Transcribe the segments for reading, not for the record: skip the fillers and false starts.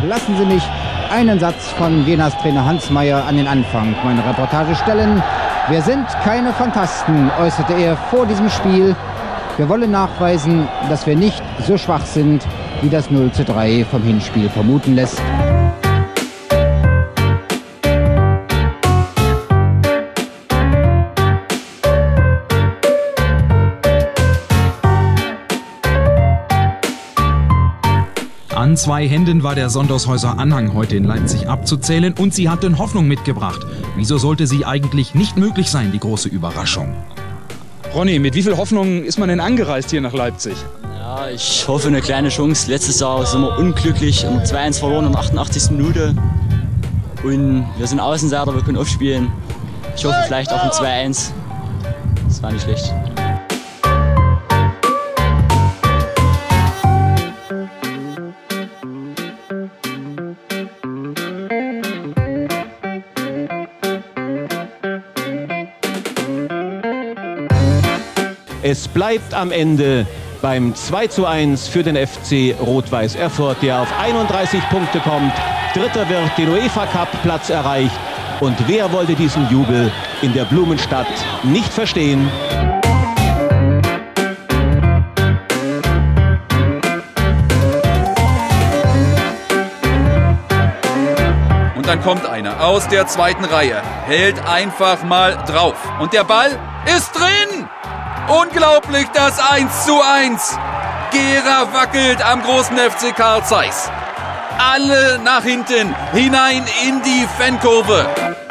lassen Sie mich einen Satz von Jenas Trainer Hans Meyer an den Anfang meiner Reportage stellen. Wir sind keine Phantasten, äußerte er vor diesem Spiel. Wir wollen nachweisen, dass wir nicht so schwach sind, wie das 0:3 vom Hinspiel vermuten lässt. An 2 Händen war der Sondershäuser Anhang heute in Leipzig abzuzählen und sie hatten Hoffnung mitgebracht. Wieso sollte sie eigentlich nicht möglich sein, die große Überraschung? Ronny, mit wie viel Hoffnung ist man denn angereist hier nach Leipzig? Ja, ich hoffe eine kleine Chance. Letztes Jahr sind wir unglücklich, 2-1 verloren in der 88. Minute. Und wir sind Außenseiter, wir können aufspielen. Ich hoffe vielleicht auch ein 2-1. Das war nicht schlecht. Es bleibt am Ende beim 2:1 für den FC Rot-Weiß Erfurt, der auf 31 Punkte kommt. Dritter wird, den UEFA-Cup-Platz erreicht. Und wer wollte diesen Jubel in der Blumenstadt nicht verstehen? Und dann kommt einer aus der zweiten Reihe, hält einfach mal drauf. Und der Ball ist drin! Unglaublich, das 1:1. Gera wackelt am großen FC Carl Zeiss. Alle nach hinten, hinein in die Fankurve.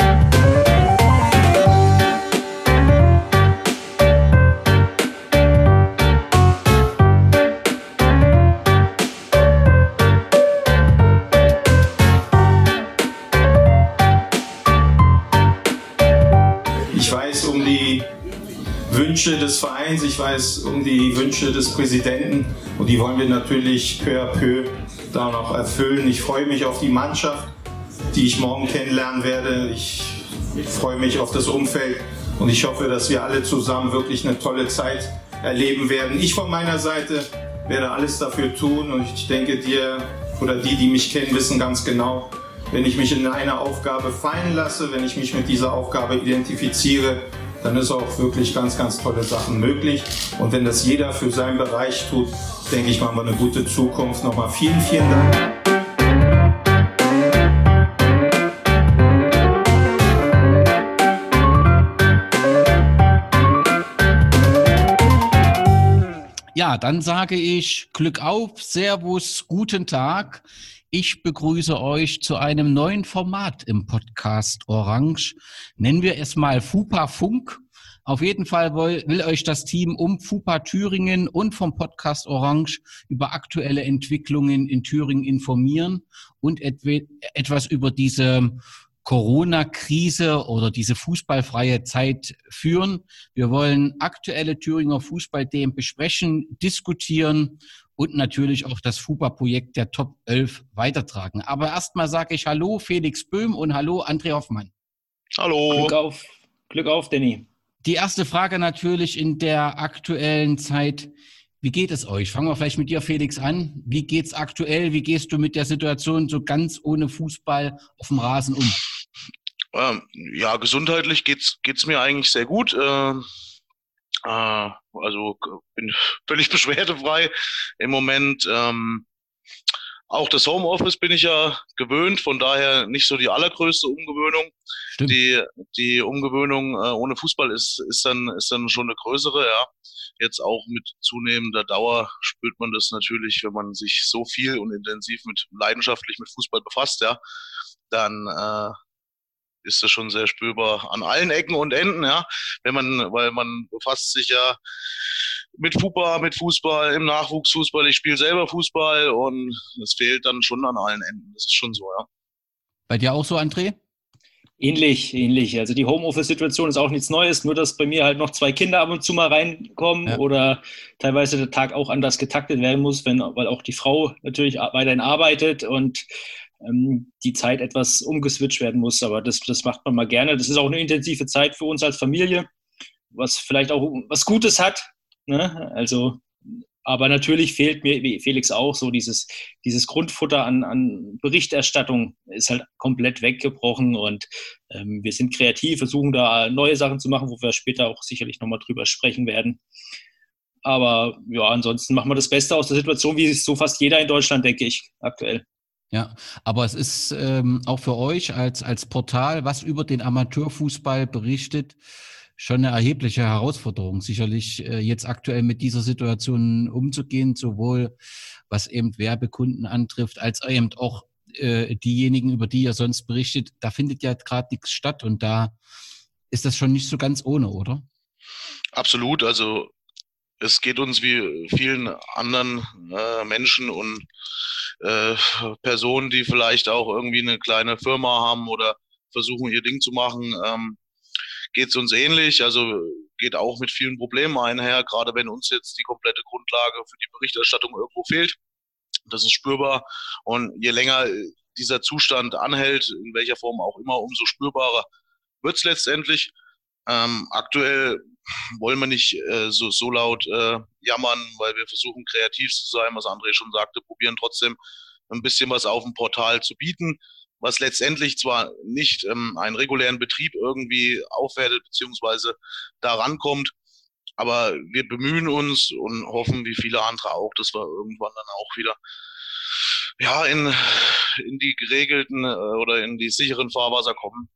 Ich weiß um die Wünsche des Vereins, ich weiß um die Wünsche des Präsidenten und die wollen wir natürlich peu à peu da noch erfüllen. Ich freue mich auf die Mannschaft, die ich morgen kennenlernen werde. Ich freue mich auf das Umfeld und ich hoffe, dass wir alle zusammen wirklich eine tolle Zeit erleben werden. Ich von meiner Seite werde alles dafür tun und ich denke, dir oder die mich kennen, wissen ganz genau, wenn ich mich in eine Aufgabe fallen lasse, wenn ich mich mit dieser Aufgabe identifiziere, dann ist auch wirklich ganz, ganz tolle Sachen möglich. Und wenn das jeder für seinen Bereich tut, denke ich, machen wir eine gute Zukunft. Nochmal vielen, vielen Dank. Ja, dann sage ich Glück auf, Servus, guten Tag. Ich begrüße euch zu einem neuen Format im Podcast Orange. Nennen wir es mal FUPA Funk. Auf jeden Fall will euch das Team um FUPA Thüringen und vom Podcast Orange über aktuelle Entwicklungen in Thüringen informieren und etwas über diese Corona-Krise oder diese fußballfreie Zeit führen. Wir wollen aktuelle Thüringer Fußballthemen besprechen, diskutieren und natürlich auch das FUPA-Projekt der Top 11 weitertragen. Aber erstmal sage ich Hallo Felix Böhm und Hallo André Hoffmann. Hallo. Glück auf, Danny. Die erste Frage natürlich in der aktuellen Zeit. Wie geht es euch? Fangen wir vielleicht mit dir, Felix, an. Wie geht's aktuell? Wie gehst du mit der Situation so ganz ohne Fußball auf dem Rasen um? Ja, gesundheitlich geht's mir eigentlich sehr gut. Also bin völlig beschwerdefrei im Moment. Auch das Homeoffice bin ich ja gewöhnt, von daher nicht so die allergrößte Umgewöhnung. Stimmt. Die Umgewöhnung ohne Fußball ist dann schon eine größere, ja. Jetzt auch mit zunehmender Dauer spürt man das natürlich, wenn man sich so viel und intensiv leidenschaftlich mit Fußball befasst, ja, dann ist das schon sehr spürbar an allen Ecken und Enden, ja. Weil man befasst sich ja mit FUPA, mit Fußball, im Nachwuchsfußball. Ich spiele selber Fußball und es fehlt dann schon an allen Enden. Das ist schon so, ja. Bei dir auch so, André? Ähnlich. Also die Homeoffice-Situation ist auch nichts Neues, nur dass bei mir halt noch 2 Kinder ab und zu mal reinkommen, ja, oder teilweise der Tag auch anders getaktet werden muss, weil auch die Frau natürlich weiterhin arbeitet und die Zeit etwas umgeswitcht werden muss. Aber das macht man mal gerne. Das ist auch eine intensive Zeit für uns als Familie, was vielleicht auch was Gutes hat, ne? Also Aber natürlich fehlt mir, wie Felix auch, so dieses Grundfutter an Berichterstattung ist halt komplett weggebrochen und wir sind kreativ, versuchen da neue Sachen zu machen, wo wir später auch sicherlich nochmal drüber sprechen werden. Aber ja, ansonsten machen wir das Beste aus der Situation, wie es so fast jeder in Deutschland, denke ich, aktuell. Ja, aber es ist auch für euch als Portal, was über den Amateurfußball berichtet, schon eine erhebliche Herausforderung, sicherlich jetzt aktuell mit dieser Situation umzugehen, sowohl was eben Werbekunden antrifft, als eben auch diejenigen, über die ihr sonst berichtet. Da findet ja gerade nichts statt und da ist das schon nicht so ganz ohne, oder? Absolut, also es geht uns wie vielen anderen Menschen und Personen, die vielleicht auch irgendwie eine kleine Firma haben oder versuchen, ihr Ding zu machen, geht es uns ähnlich. Also geht auch mit vielen Problemen einher, gerade wenn uns jetzt die komplette Grundlage für die Berichterstattung irgendwo fehlt. Das ist spürbar. Und je länger dieser Zustand anhält, in welcher Form auch immer, umso spürbarer wird es letztendlich. Aktuell wollen wir nicht so laut jammern, weil wir versuchen, kreativ zu sein, was André schon sagte, probieren trotzdem ein bisschen was auf dem Portal zu bieten, was letztendlich zwar nicht einen regulären Betrieb irgendwie aufwertet beziehungsweise da rankommt, aber wir bemühen uns und hoffen, wie viele andere auch, dass wir irgendwann dann auch wieder ja in die geregelten oder in die sicheren Fahrwasser kommen.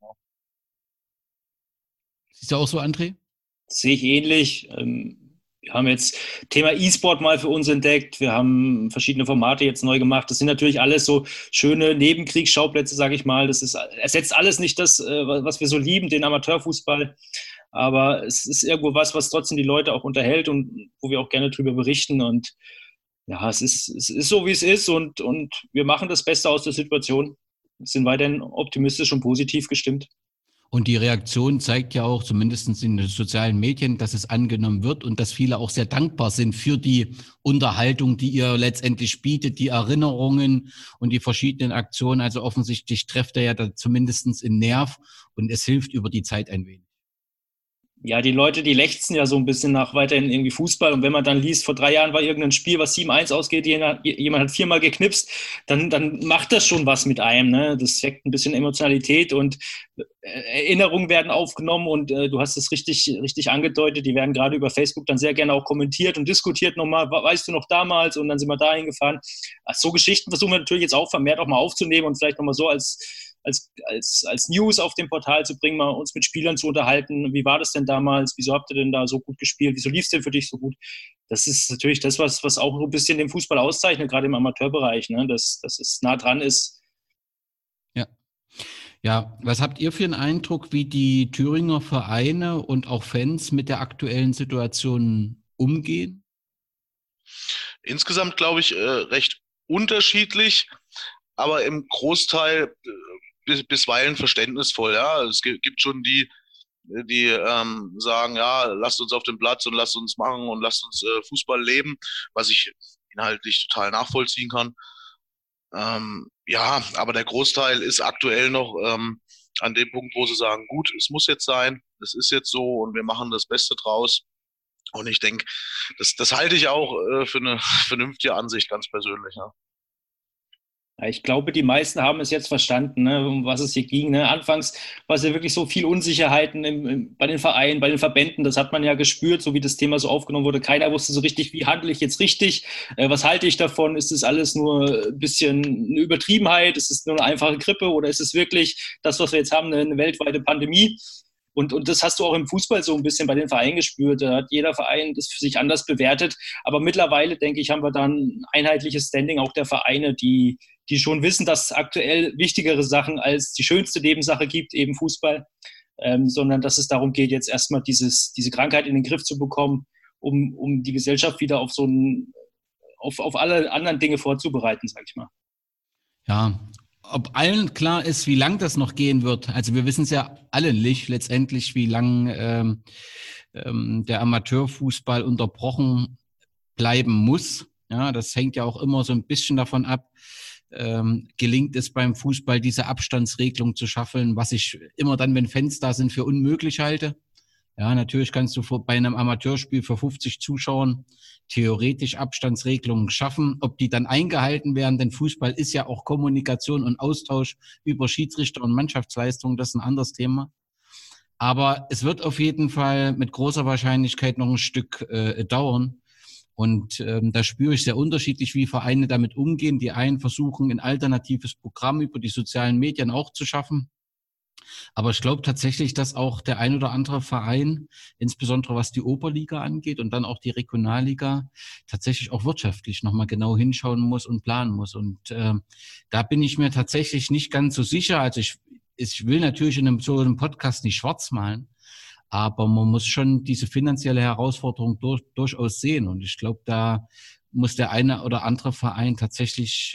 Siehst du auch so, André? Sehe ich ähnlich. Wir haben jetzt Thema E-Sport mal für uns entdeckt. Wir haben verschiedene Formate jetzt neu gemacht. Das sind natürlich alles so schöne Nebenkriegsschauplätze, sage ich mal. Das ersetzt alles nicht das, was wir so lieben, den Amateurfußball. Aber es ist irgendwo was trotzdem die Leute auch unterhält und wo wir auch gerne drüber berichten. Und ja, es ist so, wie es ist. Und wir machen das Beste aus der Situation. Wir sind weiterhin optimistisch und positiv gestimmt. Und die Reaktion zeigt ja auch, zumindest in den sozialen Medien, dass es angenommen wird und dass viele auch sehr dankbar sind für die Unterhaltung, die ihr letztendlich bietet, die Erinnerungen und die verschiedenen Aktionen. Also offensichtlich trefft er ja da zumindest in Nerv und es hilft über die Zeit ein wenig. Ja, die Leute, die lechzen ja so ein bisschen nach weiterhin irgendwie Fußball. Und wenn man dann liest, vor 3 Jahren war irgendein Spiel, was 7-1 ausgeht, jemand hat 4-mal geknipst, dann macht das schon was mit einem. Ne? Das weckt ein bisschen Emotionalität und Erinnerungen werden aufgenommen. Und du hast es richtig angedeutet, die werden gerade über Facebook dann sehr gerne auch kommentiert und diskutiert nochmal, weißt du noch damals? Und dann sind wir da hingefahren. Also so Geschichten versuchen wir natürlich jetzt auch vermehrt auch mal aufzunehmen und vielleicht nochmal so als News auf dem Portal zu bringen, mal uns mit Spielern zu unterhalten. Wie war das denn damals? Wieso habt ihr denn da so gut gespielt? Wieso lief es denn für dich so gut? Das ist natürlich das, was auch so ein bisschen den Fußball auszeichnet, gerade im Amateurbereich, ne? Dass es nah dran ist. Ja, was habt ihr für einen Eindruck, wie die Thüringer Vereine und auch Fans mit der aktuellen Situation umgehen? Insgesamt glaube ich recht unterschiedlich, aber im Großteil bisweilen verständnisvoll. Ja, es gibt schon die sagen, ja, lasst uns auf den Platz und lasst uns machen und lasst uns Fußball leben, was ich inhaltlich total nachvollziehen kann. Ja, aber der Großteil ist aktuell noch an dem Punkt, wo sie sagen, gut, es muss jetzt sein, es ist jetzt so und wir machen das Beste draus. Und ich denke, das halte ich auch für eine vernünftige Ansicht, ganz persönlich. Ja. Ja, ich glaube, die meisten haben es jetzt verstanden, ne, um was es hier ging. Ne? Anfangs war es ja wirklich so viel Unsicherheiten bei den Vereinen, bei den Verbänden. Das hat man ja gespürt, so wie das Thema so aufgenommen wurde. Keiner wusste so richtig, wie handle ich jetzt richtig? Was halte ich davon? Ist es alles nur ein bisschen eine Übertriebenheit? Ist es nur eine einfache Grippe? Oder ist es wirklich das, was wir jetzt haben, eine weltweite Pandemie? Und das hast du auch im Fußball so ein bisschen bei den Vereinen gespürt. Da hat jeder Verein das für sich anders bewertet. Aber mittlerweile, denke ich, haben wir dann ein einheitliches Standing auch der Vereine, die schon wissen, dass es aktuell wichtigere Sachen als die schönste Nebensache gibt, eben Fußball, sondern dass es darum geht, jetzt erstmal diese Krankheit in den Griff zu bekommen, um die Gesellschaft wieder auf alle anderen Dinge vorzubereiten, sag ich mal. Ja, ob allen klar ist, wie lang das noch gehen wird. Also wir wissen es ja alle nicht letztendlich, wie lang der Amateurfußball unterbrochen bleiben muss. Ja, das hängt ja auch immer so ein bisschen davon ab, gelingt es beim Fußball, diese Abstandsregelung zu schaffen, was ich immer dann, wenn Fans da sind, für unmöglich halte. Ja, natürlich kannst du bei einem Amateurspiel für 50 Zuschauern theoretisch Abstandsregelungen schaffen. Ob die dann eingehalten werden, denn Fußball ist ja auch Kommunikation und Austausch über Schiedsrichter und Mannschaftsleistung, das ist ein anderes Thema. Aber es wird auf jeden Fall mit großer Wahrscheinlichkeit noch ein Stück dauern. Und da spüre ich sehr unterschiedlich, wie Vereine damit umgehen. Die einen versuchen, ein alternatives Programm über die sozialen Medien auch zu schaffen. Aber ich glaube tatsächlich, dass auch der ein oder andere Verein, insbesondere was die Oberliga angeht und dann auch die Regionalliga, tatsächlich auch wirtschaftlich nochmal genau hinschauen muss und planen muss. Und da bin ich mir tatsächlich nicht ganz so sicher. Also ich will natürlich in so einem Podcast nicht schwarz malen, aber man muss schon diese finanzielle Herausforderung durchaus sehen. Und ich glaube, da muss der eine oder andere Verein tatsächlich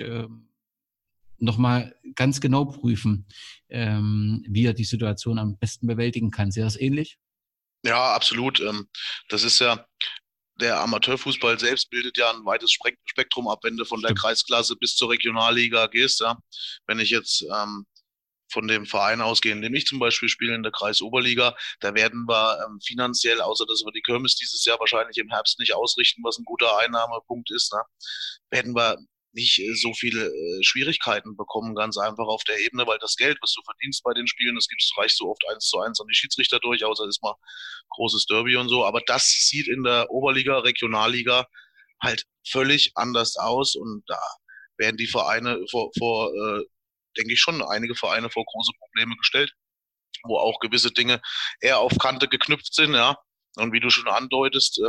nochmal ganz genau prüfen, wie er die Situation am besten bewältigen kann. Sehe das ähnlich? Ja, absolut. Das ist ja, der Amateurfußball selbst bildet ja ein weites Spektrum ab, wenn du von der Kreisklasse bis zur Regionalliga gehst. Ja. Wenn ich jetzt von dem Verein ausgehe, in dem ich zum Beispiel spiele, in der Kreisoberliga, da werden wir finanziell, außer dass wir die Kirmes dieses Jahr wahrscheinlich im Herbst nicht ausrichten, was ein guter Einnahmepunkt ist, ne, werden wir nicht so viele Schwierigkeiten bekommen, ganz einfach auf der Ebene, weil das Geld, was du verdienst bei den Spielen, das reicht so oft 1:1 an die Schiedsrichter durch, außer ist mal großes Derby und so. Aber das sieht in der Oberliga, Regionalliga halt völlig anders aus und da werden die Vereine denke ich schon, einige Vereine vor große Probleme gestellt, wo auch gewisse Dinge eher auf Kante geknüpft sind, ja. Und wie du schon andeutest,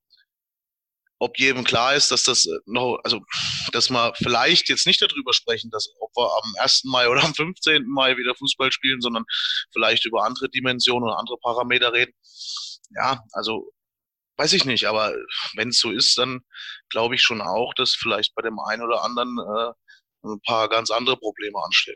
ob jedem klar ist, dass das noch, also dass wir vielleicht jetzt nicht darüber sprechen, dass ob wir am 1. Mai oder am 15. Mai wieder Fußball spielen, sondern vielleicht über andere Dimensionen oder andere Parameter reden. Ja, also weiß ich nicht, aber wenn es so ist, dann glaube ich schon auch, dass vielleicht bei dem einen oder anderen ein paar ganz andere Probleme anstehen.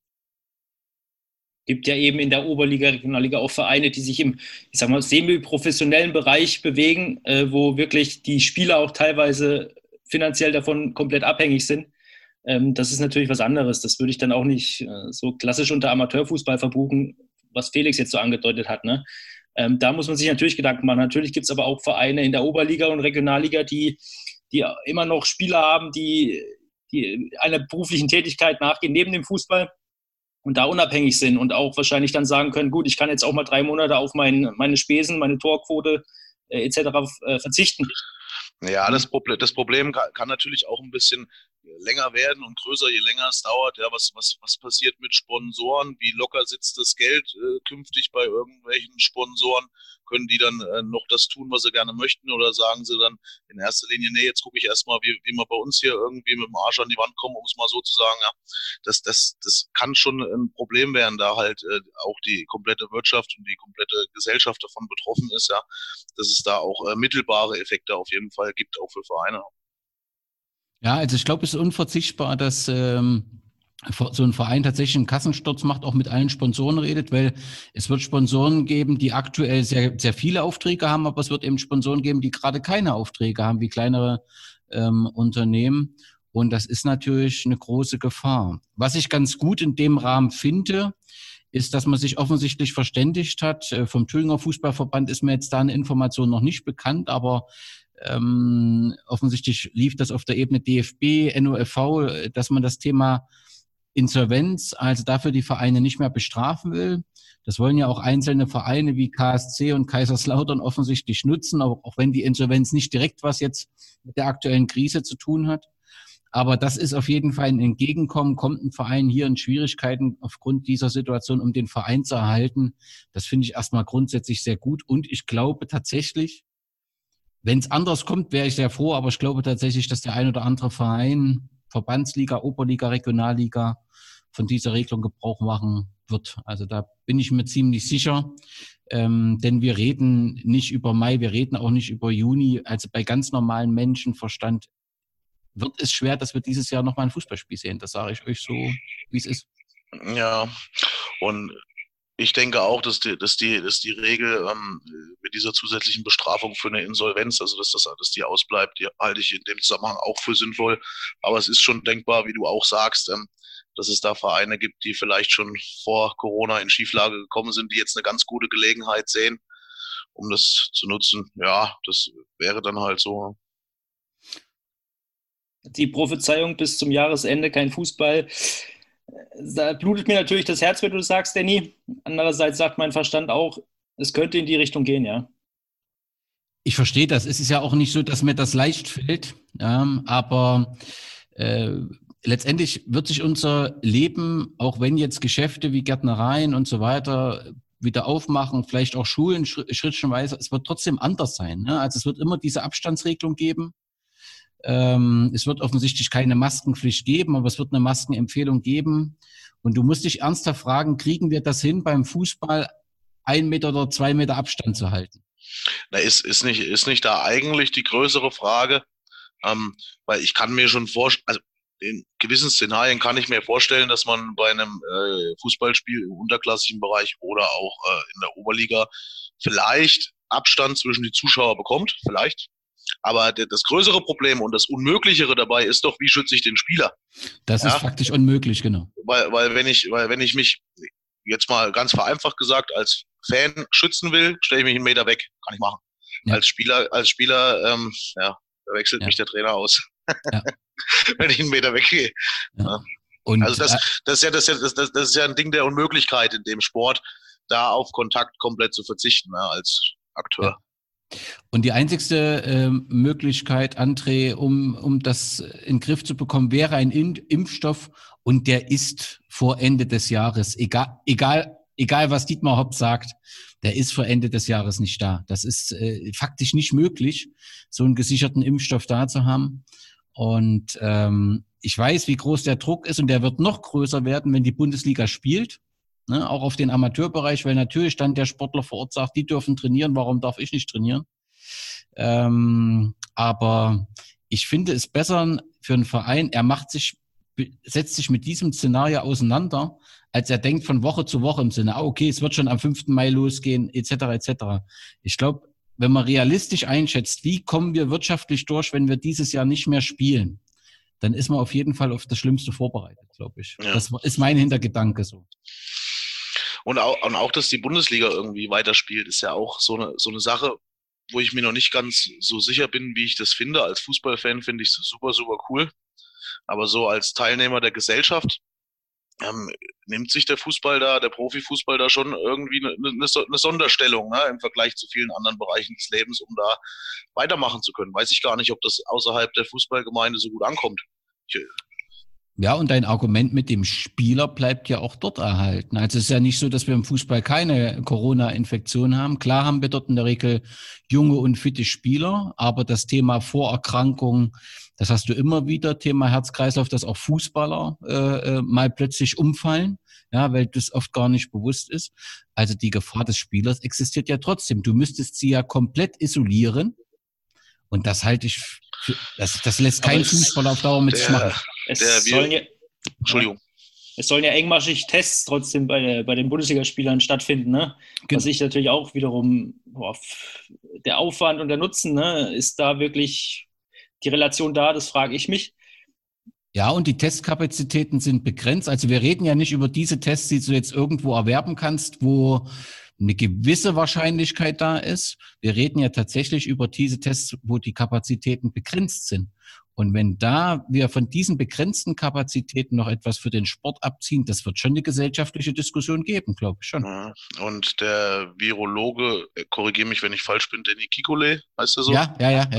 Gibt ja eben in der Oberliga, Regionalliga auch Vereine, die sich im, ich sag mal, semi-professionellen Bereich bewegen, wo wirklich die Spieler auch teilweise finanziell davon komplett abhängig sind. Das ist natürlich was anderes. Das würde ich dann auch nicht so klassisch unter Amateurfußball verbuchen, was Felix jetzt so angedeutet hat. Ne? Da muss man sich natürlich Gedanken machen. Natürlich gibt es aber auch Vereine in der Oberliga und Regionalliga, die immer noch Spieler haben, die einer beruflichen Tätigkeit nachgehen neben dem Fußball und da unabhängig sind und auch wahrscheinlich dann sagen können, gut, ich kann jetzt auch mal 3 Monate auf meine Spesen, meine Torquote etc. verzichten. Ja, das Problem kann natürlich auch ein bisschen länger werden und größer, je länger es dauert. Ja, was passiert mit Sponsoren? Wie locker sitzt das Geld künftig bei irgendwelchen Sponsoren? Können die dann noch das tun, was sie gerne möchten? Oder sagen sie dann in erster Linie, nee, jetzt gucke ich erstmal, wie wir bei uns hier irgendwie mit dem Arsch an die Wand kommen, um es mal so zu sagen. Ja, das kann schon ein Problem werden, da halt auch die komplette Wirtschaft und die komplette Gesellschaft davon betroffen ist, ja, dass es da auch mittelbare Effekte auf jeden Fall gibt, auch für Vereine. Ja, also ich glaube, es ist unverzichtbar, dass so ein Verein tatsächlich einen Kassensturz macht, auch mit allen Sponsoren redet, weil es wird Sponsoren geben, die aktuell sehr, sehr viele Aufträge haben, aber es wird eben Sponsoren geben, die gerade keine Aufträge haben, wie kleinere Unternehmen. Und das ist natürlich eine große Gefahr. Was ich ganz gut in dem Rahmen finde, ist, dass man sich offensichtlich verständigt hat. Vom Thüringer Fußballverband ist mir jetzt da eine Information noch nicht bekannt, aber offensichtlich lief das auf der Ebene DFB, NOFV, dass man das Thema Insolvenz, also dafür die Vereine nicht mehr bestrafen will. Das wollen ja auch einzelne Vereine wie KSC und Kaiserslautern offensichtlich nutzen, auch wenn die Insolvenz nicht direkt was jetzt mit der aktuellen Krise zu tun hat. Aber das ist auf jeden Fall ein Entgegenkommen. Kommt ein Verein hier in Schwierigkeiten aufgrund dieser Situation, um den Verein zu erhalten? Das finde ich erstmal grundsätzlich sehr gut. Und ich glaube tatsächlich, wenn es anders kommt, wäre ich sehr froh. Aber ich glaube tatsächlich, dass der ein oder andere Verein, Verbandsliga, Oberliga, Regionalliga, von dieser Regelung Gebrauch machen wird. Also da bin ich mir ziemlich sicher. Denn wir reden nicht über Mai, wir reden auch nicht über Juni. Also bei ganz normalen Menschenverstand wird es schwer, dass wir dieses Jahr nochmal ein Fußballspiel sehen. Das sage ich euch so, wie es ist. Ja, und ich denke auch, dass die Regel mit dieser zusätzlichen Bestrafung für eine Insolvenz, also dass die ausbleibt, die halte ich in dem Zusammenhang auch für sinnvoll. Aber es ist schon denkbar, wie du auch sagst, dass es da Vereine gibt, die vielleicht schon vor Corona in Schieflage gekommen sind, die jetzt eine ganz gute Gelegenheit sehen, um das zu nutzen. Ja, das wäre dann halt so. Die Prophezeiung bis zum Jahresende kein Fußball. Da blutet mir natürlich das Herz, wenn du das sagst, Danny. Andererseits sagt mein Verstand auch, es könnte in die Richtung gehen, ja. Ich verstehe das. Es ist ja auch nicht so, dass mir das leicht fällt, aber letztendlich wird sich unser Leben, auch wenn jetzt Geschäfte wie Gärtnereien und so weiter wieder aufmachen, vielleicht auch Schulen schrittchenweise, es wird trotzdem anders sein. Ne? Also es wird immer diese Abstandsregelung geben. Es wird offensichtlich keine Maskenpflicht geben, aber es wird eine Maskenempfehlung geben. Und du musst dich ernsthaft fragen, kriegen wir das hin, beim Fußball 1 Meter oder 2 Meter Abstand zu halten? Na, ist nicht da eigentlich die größere Frage, weil ich kann mir schon vorstellen, also in gewissen Szenarien kann ich mir vorstellen, dass man bei einem Fußballspiel im unterklassigen Bereich oder auch in der Oberliga vielleicht Abstand zwischen die Zuschauer bekommt, vielleicht. Aber das größere Problem und das Unmöglichere dabei ist doch, wie schütze ich den Spieler? Das ist faktisch unmöglich, genau. Weil wenn ich mich jetzt mal ganz vereinfacht gesagt als Fan schützen will, stelle ich mich 1 Meter weg. Kann ich machen. Ja. Als Spieler, da wechselt mich der Trainer aus. Ja. Wenn ich 1 Meter weggehe. Ja. Und also das ist ja ein Ding der Unmöglichkeit in dem Sport, da auf Kontakt komplett zu verzichten, als Akteur. Ja. Und die einzigste Möglichkeit, André, um das in den Griff zu bekommen, wäre ein Impfstoff, und der ist vor Ende des Jahres, egal was Dietmar Hopp sagt, der ist vor Ende des Jahres nicht da. Das ist faktisch nicht möglich, so einen gesicherten Impfstoff da zu haben. Und ich weiß, wie groß der Druck ist, und der wird noch größer werden, wenn die Bundesliga spielt. Ne, auch auf den Amateurbereich, weil natürlich dann der Sportler vor Ort sagt, die dürfen trainieren, warum darf ich nicht trainieren? Aber ich finde es besser für einen Verein, setzt sich mit diesem Szenario auseinander, als er denkt von Woche zu Woche im Sinne, okay, es wird schon am 5. Mai losgehen, etc. etc. Ich glaube, wenn man realistisch einschätzt, wie kommen wir wirtschaftlich durch, wenn wir dieses Jahr nicht mehr spielen, dann ist man auf jeden Fall auf das Schlimmste vorbereitet, glaube ich. Ja. Das ist mein Hintergedanke so. Und auch, dass die Bundesliga irgendwie weiterspielt, ist ja auch so eine Sache, wo ich mir noch nicht ganz so sicher bin, wie ich das finde. Als Fußballfan finde ich es super, super cool. Aber so als Teilnehmer der Gesellschaft nimmt sich der Profifußball da schon irgendwie eine Sonderstellung, ne, im Vergleich zu vielen anderen Bereichen des Lebens, um da weitermachen zu können. Weiß ich gar nicht, ob das außerhalb der Fußballgemeinde so gut ankommt. Ja, und dein Argument mit dem Spieler bleibt ja auch dort erhalten. Also es ist ja nicht so, dass wir im Fußball keine Corona-Infektion haben. Klar haben wir dort in der Regel junge und fitte Spieler, aber das Thema Vorerkrankung, das hast du immer wieder, Thema Herz-Kreislauf, dass auch Fußballer mal plötzlich umfallen, ja, weil das oft gar nicht bewusst ist. Also die Gefahr des Spielers existiert ja trotzdem. Du müsstest sie ja komplett isolieren, und das halte ich für, das lässt kein Fußballer auf Dauer mit sich machen. Entschuldigung. Es sollen ja engmaschig Tests trotzdem bei den Bundesligaspielern stattfinden, ne? Genau. Was ich natürlich auch wiederum, der Aufwand und der Nutzen, ne? Ist da wirklich die Relation da? Das frage ich mich. Ja, und die Testkapazitäten sind begrenzt. Also wir reden ja nicht über diese Tests, die du jetzt irgendwo erwerben kannst, wo eine gewisse Wahrscheinlichkeit da ist. Wir reden ja tatsächlich über diese Tests, wo die Kapazitäten begrenzt sind. Und wenn wir von diesen begrenzten Kapazitäten noch etwas für den Sport abziehen, das wird schon eine gesellschaftliche Diskussion geben, glaube ich schon. Und der Virologe, korrigiere mich, wenn ich falsch bin, Danny Kikole, heißt er so? Ja.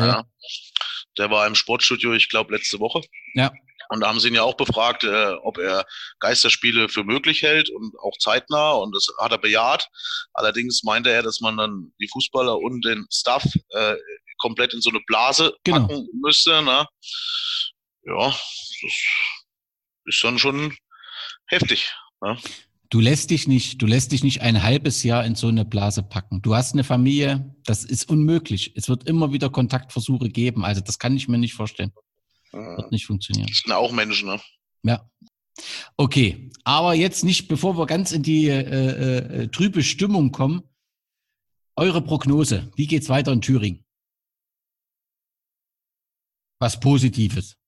Der war im Sportstudio, ich glaube, letzte Woche. Ja. Und da haben sie ihn ja auch befragt, ob er Geisterspiele für möglich hält und auch zeitnah. Und das hat er bejaht. Allerdings meinte er, dass man dann die Fußballer und den Staff komplett in so eine Blase packen müsste. Ne? Ja, das ist dann schon heftig. Ne? Du lässt dich nicht ein halbes Jahr in so eine Blase packen. Du hast eine Familie, das ist unmöglich. Es wird immer wieder Kontaktversuche geben. Also das kann ich mir nicht vorstellen. Wird nicht funktionieren. Das sind auch Menschen, ne? Ja. Okay, aber jetzt nicht, bevor wir ganz in die trübe Stimmung kommen. Eure Prognose, wie geht's weiter in Thüringen? Was Positives.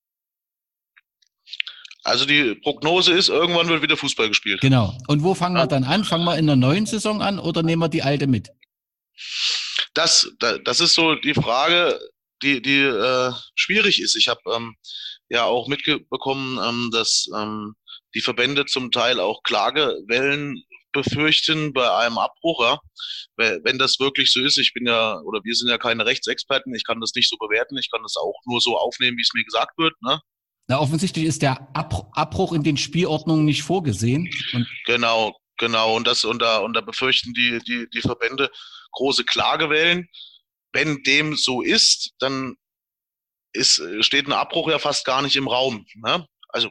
Also die Prognose ist, irgendwann wird wieder Fußball gespielt. Genau. Und wo fangen wir dann an? Fangen wir in der neuen Saison an oder nehmen wir die alte mit? das ist so die Frage, die schwierig ist. Ich habe ja auch mitbekommen, dass die Verbände zum Teil auch Klagewellen befürchten bei einem Abbruch. Ja? Wenn das wirklich so ist, wir sind ja keine Rechtsexperten, ich kann das nicht so bewerten, ich kann das auch nur so aufnehmen, wie es mir gesagt wird. Ne? Na, offensichtlich ist der Abbruch in den Spielordnungen nicht vorgesehen. Genau. Und da befürchten die Verbände große Klagewellen. Wenn dem so ist, dann steht ein Abbruch ja fast gar nicht im Raum. Ne? Also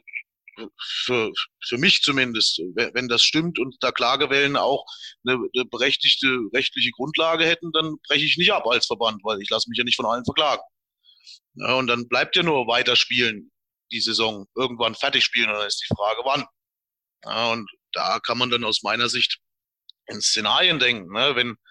für mich zumindest, wenn das stimmt und da Klagewellen auch eine berechtigte rechtliche Grundlage hätten, dann breche ich nicht ab als Verband, weil ich lasse mich ja nicht von allen verklagen. Ja, und dann bleibt ja nur weiter spielen, die Saison, irgendwann fertig spielen, und dann ist die Frage, wann. Ja, und da kann man dann aus meiner Sicht in Szenarien denken, ne?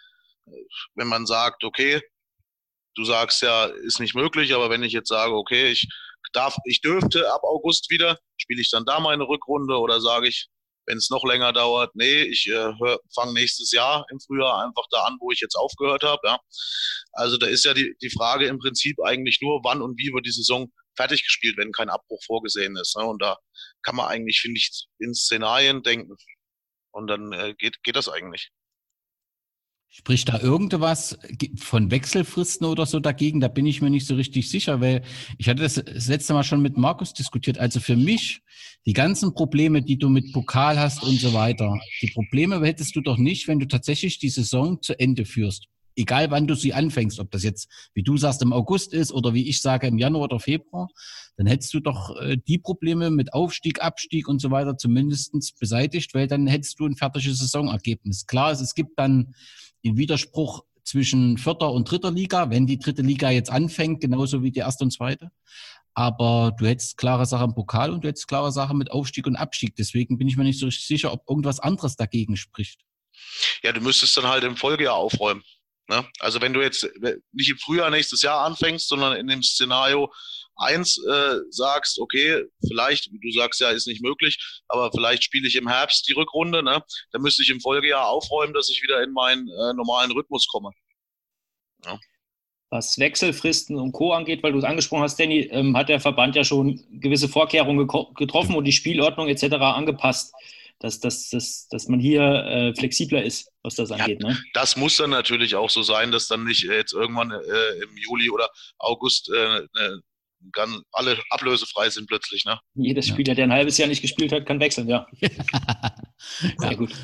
Wenn man sagt, okay, du sagst ja, ist nicht möglich, aber wenn ich jetzt sage, okay, ich dürfte ab August wieder, spiele ich dann da meine Rückrunde, oder sage ich, wenn es noch länger dauert, nee, ich fange nächstes Jahr im Frühjahr einfach da an, wo ich jetzt aufgehört habe. Ja. Also da ist ja die Frage im Prinzip eigentlich nur, wann und wie wird die Saison fertig gespielt, wenn kein Abbruch vorgesehen ist. Ne? Und da kann man eigentlich, finde ich, in Szenarien denken. Und dann geht das eigentlich. Spricht da irgendwas von Wechselfristen oder so dagegen? Da bin ich mir nicht so richtig sicher, weil ich hatte das letzte Mal schon mit Markus diskutiert. Also für mich, die ganzen Probleme, die du mit Pokal hast und so weiter, die Probleme hättest du doch nicht, wenn du tatsächlich die Saison zu Ende führst. Egal wann du sie anfängst, ob das jetzt, wie du sagst, im August ist oder wie ich sage, im Januar oder Februar, dann hättest du doch die Probleme mit Aufstieg, Abstieg und so weiter zumindest beseitigt, weil dann hättest du ein fertiges Saisonergebnis. Klar, es gibt dann den Widerspruch zwischen 4. und 3. Liga, wenn die 3. Liga jetzt anfängt, genauso wie die 1. und 2. Aber du hättest klare Sache im Pokal und du hättest klare Sache mit Aufstieg und Abstieg. Deswegen bin ich mir nicht so sicher, ob irgendwas anderes dagegen spricht. Ja, du müsstest dann halt im Folgejahr aufräumen. Ne? Also wenn du jetzt nicht im Frühjahr nächstes Jahr anfängst, sondern in dem Szenario 1 sagst, okay, vielleicht, du sagst ja, ist nicht möglich, aber vielleicht spiele ich im Herbst die Rückrunde, ne? Dann müsste ich im Folgejahr aufräumen, dass ich wieder in meinen normalen Rhythmus komme. Ja. Was Wechselfristen und Co. angeht, weil du es angesprochen hast, Danny, hat der Verband ja schon gewisse Vorkehrungen getroffen und die Spielordnung etc. angepasst, dass man hier flexibler ist, was das angeht. Ne? Das muss dann natürlich auch so sein, dass dann nicht jetzt irgendwann im Juli oder August alle ablösefrei sind plötzlich. Ne? Jeder Spieler, der ein halbes Jahr nicht gespielt hat, kann wechseln, ja. Sehr gut.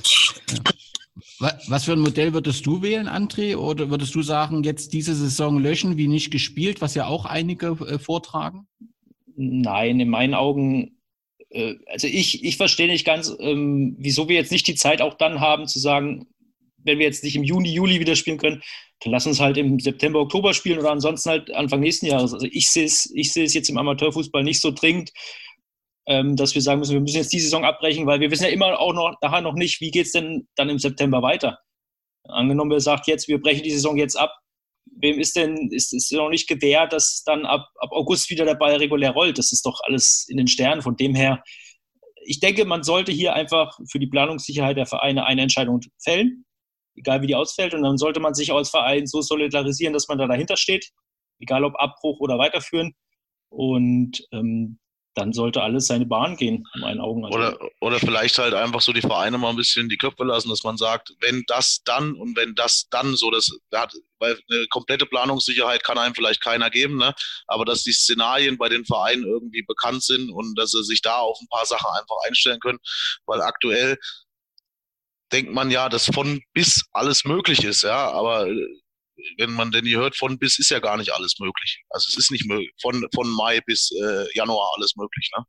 Was für ein Modell würdest du wählen, André? Oder würdest du sagen, jetzt diese Saison löschen, wie nicht gespielt, was ja auch einige vortragen? Nein, in meinen Augen, also ich verstehe nicht ganz, wieso wir jetzt nicht die Zeit auch dann haben zu sagen, wenn wir jetzt nicht im Juni, Juli wieder spielen können, dann lass uns halt im September, Oktober spielen oder ansonsten halt Anfang nächsten Jahres. Also ich sehe es jetzt im Amateurfußball nicht so dringend, dass wir sagen müssen, wir müssen jetzt die Saison abbrechen, weil wir wissen ja immer auch noch nicht, wie geht es denn dann im September weiter. Angenommen, wir sagt jetzt, wir brechen die Saison jetzt ab, wem ist noch nicht gewährt, dass dann ab August wieder der Ball regulär rollt. Das ist doch alles in den Sternen. Von dem her, ich denke, man sollte hier einfach für die Planungssicherheit der Vereine eine Entscheidung fällen, egal wie die ausfällt. Und dann sollte man sich als Verein so solidarisieren, dass man da dahinter steht, egal ob Abbruch oder Weiterführen. Und dann sollte alles seine Bahn gehen, in meinen Augen. Oder vielleicht halt einfach so die Vereine mal ein bisschen die Köpfe lassen, dass man sagt, wenn das dann und wenn das dann so, weil eine komplette Planungssicherheit kann einem vielleicht keiner geben, ne? Aber dass die Szenarien bei den Vereinen irgendwie bekannt sind und dass sie sich da auf ein paar Sachen einfach einstellen können, weil aktuell denkt man ja, dass von bis alles möglich ist, ja, aber wenn man denn hier hört, von bis ist ja gar nicht alles möglich. Also es ist nicht möglich, von Mai bis Januar alles möglich, ne?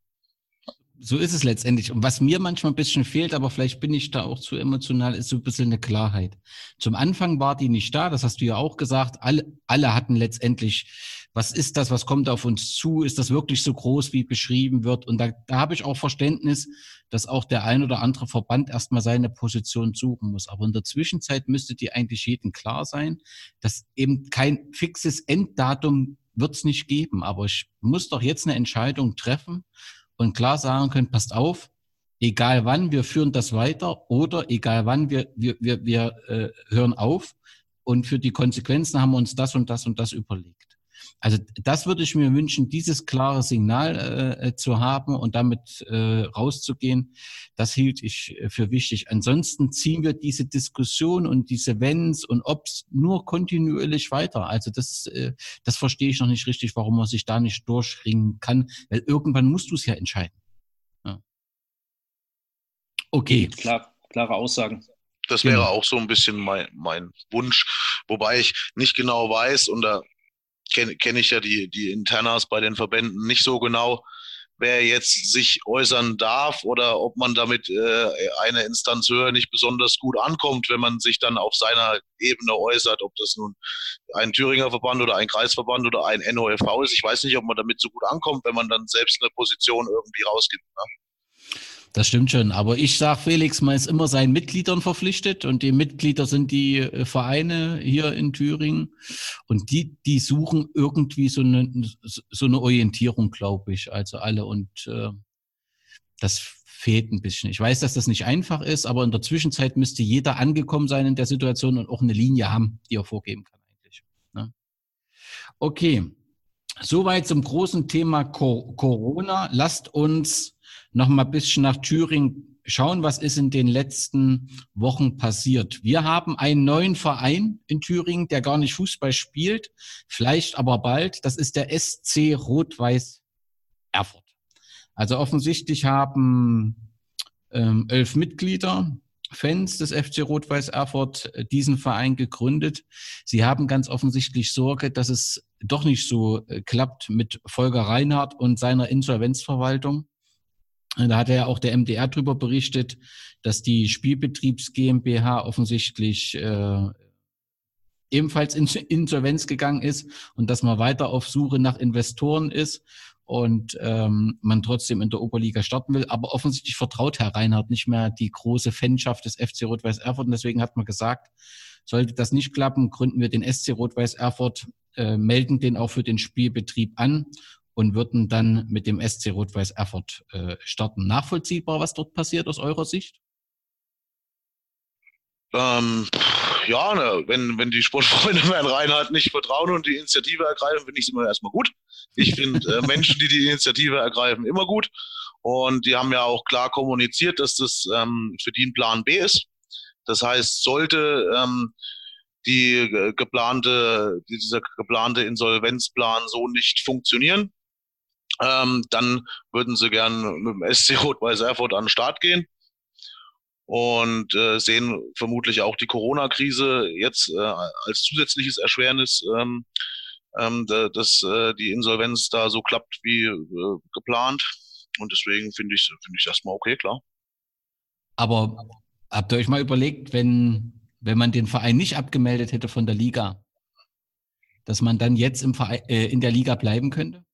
So ist es letztendlich. Und was mir manchmal ein bisschen fehlt, aber vielleicht bin ich da auch zu emotional, ist so ein bisschen eine Klarheit. Zum Anfang war die nicht da, das hast du ja auch gesagt. Alle hatten letztendlich, was ist das, was kommt auf uns zu? Ist das wirklich so groß, wie beschrieben wird? Und da habe ich auch Verständnis, dass auch der ein oder andere Verband erstmal seine Position suchen muss. Aber in der Zwischenzeit müsste die eigentlich jedem klar sein, dass eben kein fixes Enddatum wird es nicht geben. Aber ich muss doch jetzt eine Entscheidung treffen und klar sagen können, passt auf, egal wann, wir führen das weiter oder egal wann, wir hören auf. und für die Konsequenzen haben wir uns das und das und das überlegt. Also das würde ich mir wünschen, dieses klare Signal zu haben und damit rauszugehen. Das hielt ich für wichtig. Ansonsten ziehen wir diese Diskussion und diese Wenns und Obs nur kontinuierlich weiter. Also das verstehe ich noch nicht richtig, warum man sich da nicht durchringen kann, weil irgendwann musst du es ja entscheiden. Ja. Okay. Klare Aussagen. Das wäre auch so ein bisschen mein Wunsch, wobei ich nicht genau weiß, und da kenne ich ja die Internas bei den Verbänden nicht so genau, wer jetzt sich äußern darf oder ob man damit eine Instanz höher nicht besonders gut ankommt, wenn man sich dann auf seiner Ebene äußert, ob das nun ein Thüringer Verband oder ein Kreisverband oder ein NOFV ist. Ich weiß nicht, ob man damit so gut ankommt, wenn man dann selbst eine Position irgendwie rausgibt. Ne? Das stimmt schon, aber ich sage, Felix, man ist immer seinen Mitgliedern verpflichtet und die Mitglieder sind die Vereine hier in Thüringen und die suchen irgendwie so eine Orientierung, glaube ich, also alle, und das fehlt ein bisschen. Ich weiß, dass das nicht einfach ist, aber in der Zwischenzeit müsste jeder angekommen sein in der Situation und auch eine Linie haben, die er vorgeben kann eigentlich. Ne? Okay, soweit zum großen Thema Corona. Lasst uns noch mal ein bisschen nach Thüringen schauen, was ist in den letzten Wochen passiert. Wir haben einen neuen Verein in Thüringen, der gar nicht Fußball spielt, vielleicht aber bald. Das ist der SC Rot-Weiß Erfurt. Also offensichtlich haben 11 Mitglieder, Fans des FC Rot-Weiß Erfurt, diesen Verein gegründet. Sie haben ganz offensichtlich Sorge, dass es doch nicht so klappt mit Volker Reinhardt und seiner Insolvenzverwaltung. Da hat ja auch der MDR drüber berichtet, dass die Spielbetriebs GmbH offensichtlich ebenfalls in Insolvenz gegangen ist und dass man weiter auf Suche nach Investoren ist und man trotzdem in der Oberliga starten will. Aber offensichtlich vertraut Herr Reinhardt nicht mehr die große Fanschaft des FC Rot-Weiß Erfurt. Und deswegen hat man gesagt, sollte das nicht klappen, gründen wir den SC Rot-Weiß Erfurt, melden den auch für den Spielbetrieb an und würden dann mit dem SC Rot-Weiß Erfurt starten. Nachvollziehbar, was dort passiert aus eurer Sicht? Ja, ne, wenn die Sportfreunde Herrn Reinhardt nicht vertrauen und die Initiative ergreifen, finde ich es immer erstmal gut. Ich finde Menschen, die die Initiative ergreifen, immer gut. Und die haben ja auch klar kommuniziert, dass das für die ein Plan B ist. Das heißt, sollte dieser geplante Insolvenzplan so nicht funktionieren, dann würden sie gern mit dem SC Rot-Weiß Erfurt an den Start gehen und sehen vermutlich auch die Corona-Krise jetzt als zusätzliches Erschwernis, dass die Insolvenz da so klappt wie geplant. Und deswegen finde ich erstmal okay, klar. Aber habt ihr euch mal überlegt, wenn man den Verein nicht abgemeldet hätte von der Liga, dass man dann jetzt im Verein, in der Liga bleiben könnte?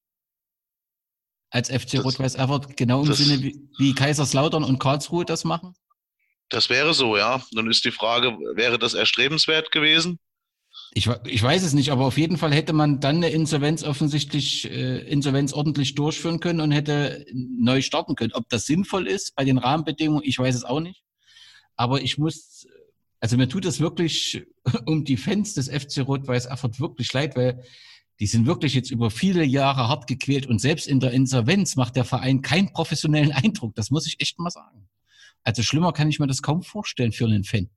Als FC Rot-Weiß Erfurt, genau im Sinne wie Kaiserslautern und Karlsruhe das machen? Das wäre so, ja. Dann ist die Frage, wäre das erstrebenswert gewesen? Ich weiß es nicht, aber auf jeden Fall hätte man dann eine Insolvenz ordentlich durchführen können und hätte neu starten können. Ob das sinnvoll ist bei den Rahmenbedingungen, ich weiß es auch nicht. Aber mir tut es wirklich um die Fans des FC Rot-Weiß Erfurt wirklich leid, weil die sind wirklich jetzt über viele Jahre hart gequält und selbst in der Insolvenz macht der Verein keinen professionellen Eindruck. Das muss ich echt mal sagen. Also schlimmer kann ich mir das kaum vorstellen für einen Fan.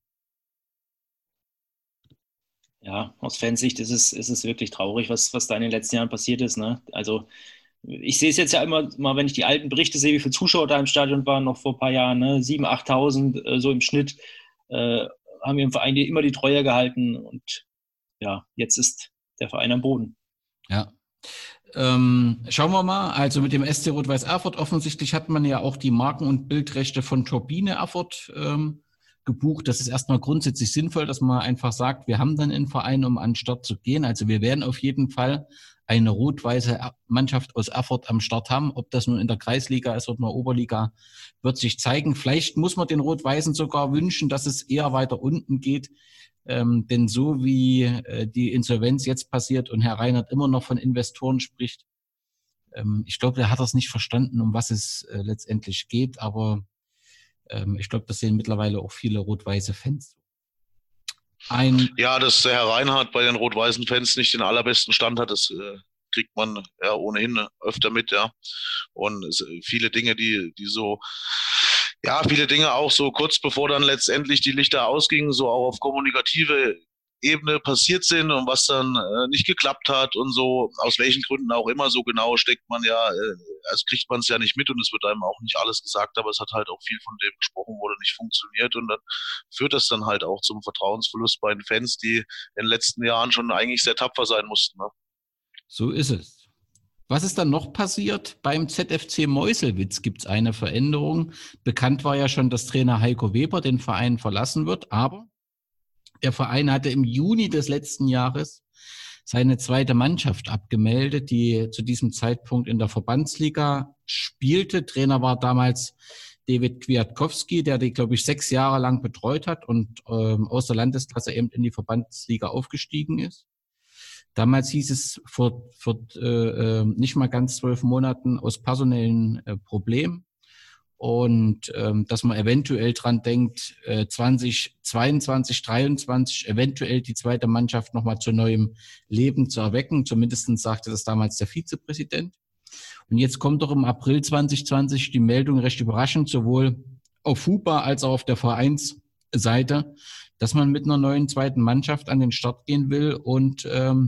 Ja, aus Fansicht ist es wirklich traurig, was da in den letzten Jahren passiert ist. Ne? Also ich sehe es jetzt ja immer mal, wenn ich die alten Berichte sehe, wie viele Zuschauer da im Stadion waren, noch vor ein paar Jahren, ne? 7.000, 8.000 so im Schnitt, haben ihrem Verein immer die Treue gehalten und ja, jetzt ist der Verein am Boden. Ja. Schauen wir mal, also mit dem SC Rot-Weiß Erfurt offensichtlich hat man ja auch die Marken- und Bildrechte von Turbine Erfurt gebucht. Das ist erstmal grundsätzlich sinnvoll, dass man einfach sagt, wir haben dann einen Verein, um an den Start zu gehen. Also wir werden auf jeden Fall eine rot-weiße Mannschaft aus Erfurt am Start haben. Ob das nun in der Kreisliga ist oder in der Oberliga, wird sich zeigen. Vielleicht muss man den Rot-Weißen sogar wünschen, dass es eher weiter unten geht. Denn so wie die Insolvenz jetzt passiert und Herr Reinhardt immer noch von Investoren spricht, ich glaube, der hat das nicht verstanden, um was es letztendlich geht. Aber ich glaube, das sehen mittlerweile auch viele rot-weiße Fans. Ja, dass der Herr Reinhardt bei den rot-weißen Fans nicht den allerbesten Stand hat, das kriegt man ja ohnehin öfter mit, ja. Und viele Dinge, viele Dinge auch so kurz bevor dann letztendlich die Lichter ausgingen, so auch auf kommunikative Ebene passiert sind und was dann nicht geklappt hat und so, aus welchen Gründen auch immer, so genau steckt man ja, also kriegt man es ja nicht mit und es wird einem auch nicht alles gesagt, aber es hat halt auch viel von dem gesprochen wurde nicht funktioniert und dann führt das dann halt auch zum Vertrauensverlust bei den Fans, die in den letzten Jahren schon eigentlich sehr tapfer sein mussten. Ne? So ist es. Was ist dann noch passiert? Beim ZFC Meuselwitz gibt es eine Veränderung. Bekannt war ja schon, dass Trainer Heiko Weber den Verein verlassen wird, aber der Verein hatte im Juni des letzten Jahres seine zweite Mannschaft abgemeldet, die zu diesem Zeitpunkt in der Verbandsliga spielte. Trainer war damals David Kwiatkowski, der die, glaube ich, 6 Jahre lang betreut hat und aus der Landesklasse eben in die Verbandsliga aufgestiegen ist. Damals hieß es vor nicht mal ganz 12 Monaten aus personellen Problemen. Und dass man eventuell dran denkt, 2022, 2023 eventuell die zweite Mannschaft nochmal zu neuem Leben zu erwecken. Zumindest sagte das damals der Vizepräsident. Und jetzt kommt doch im April 2020 die Meldung, recht überraschend, sowohl auf FUPA als auch auf der Vereinsseite, dass man mit einer neuen zweiten Mannschaft an den Start gehen will und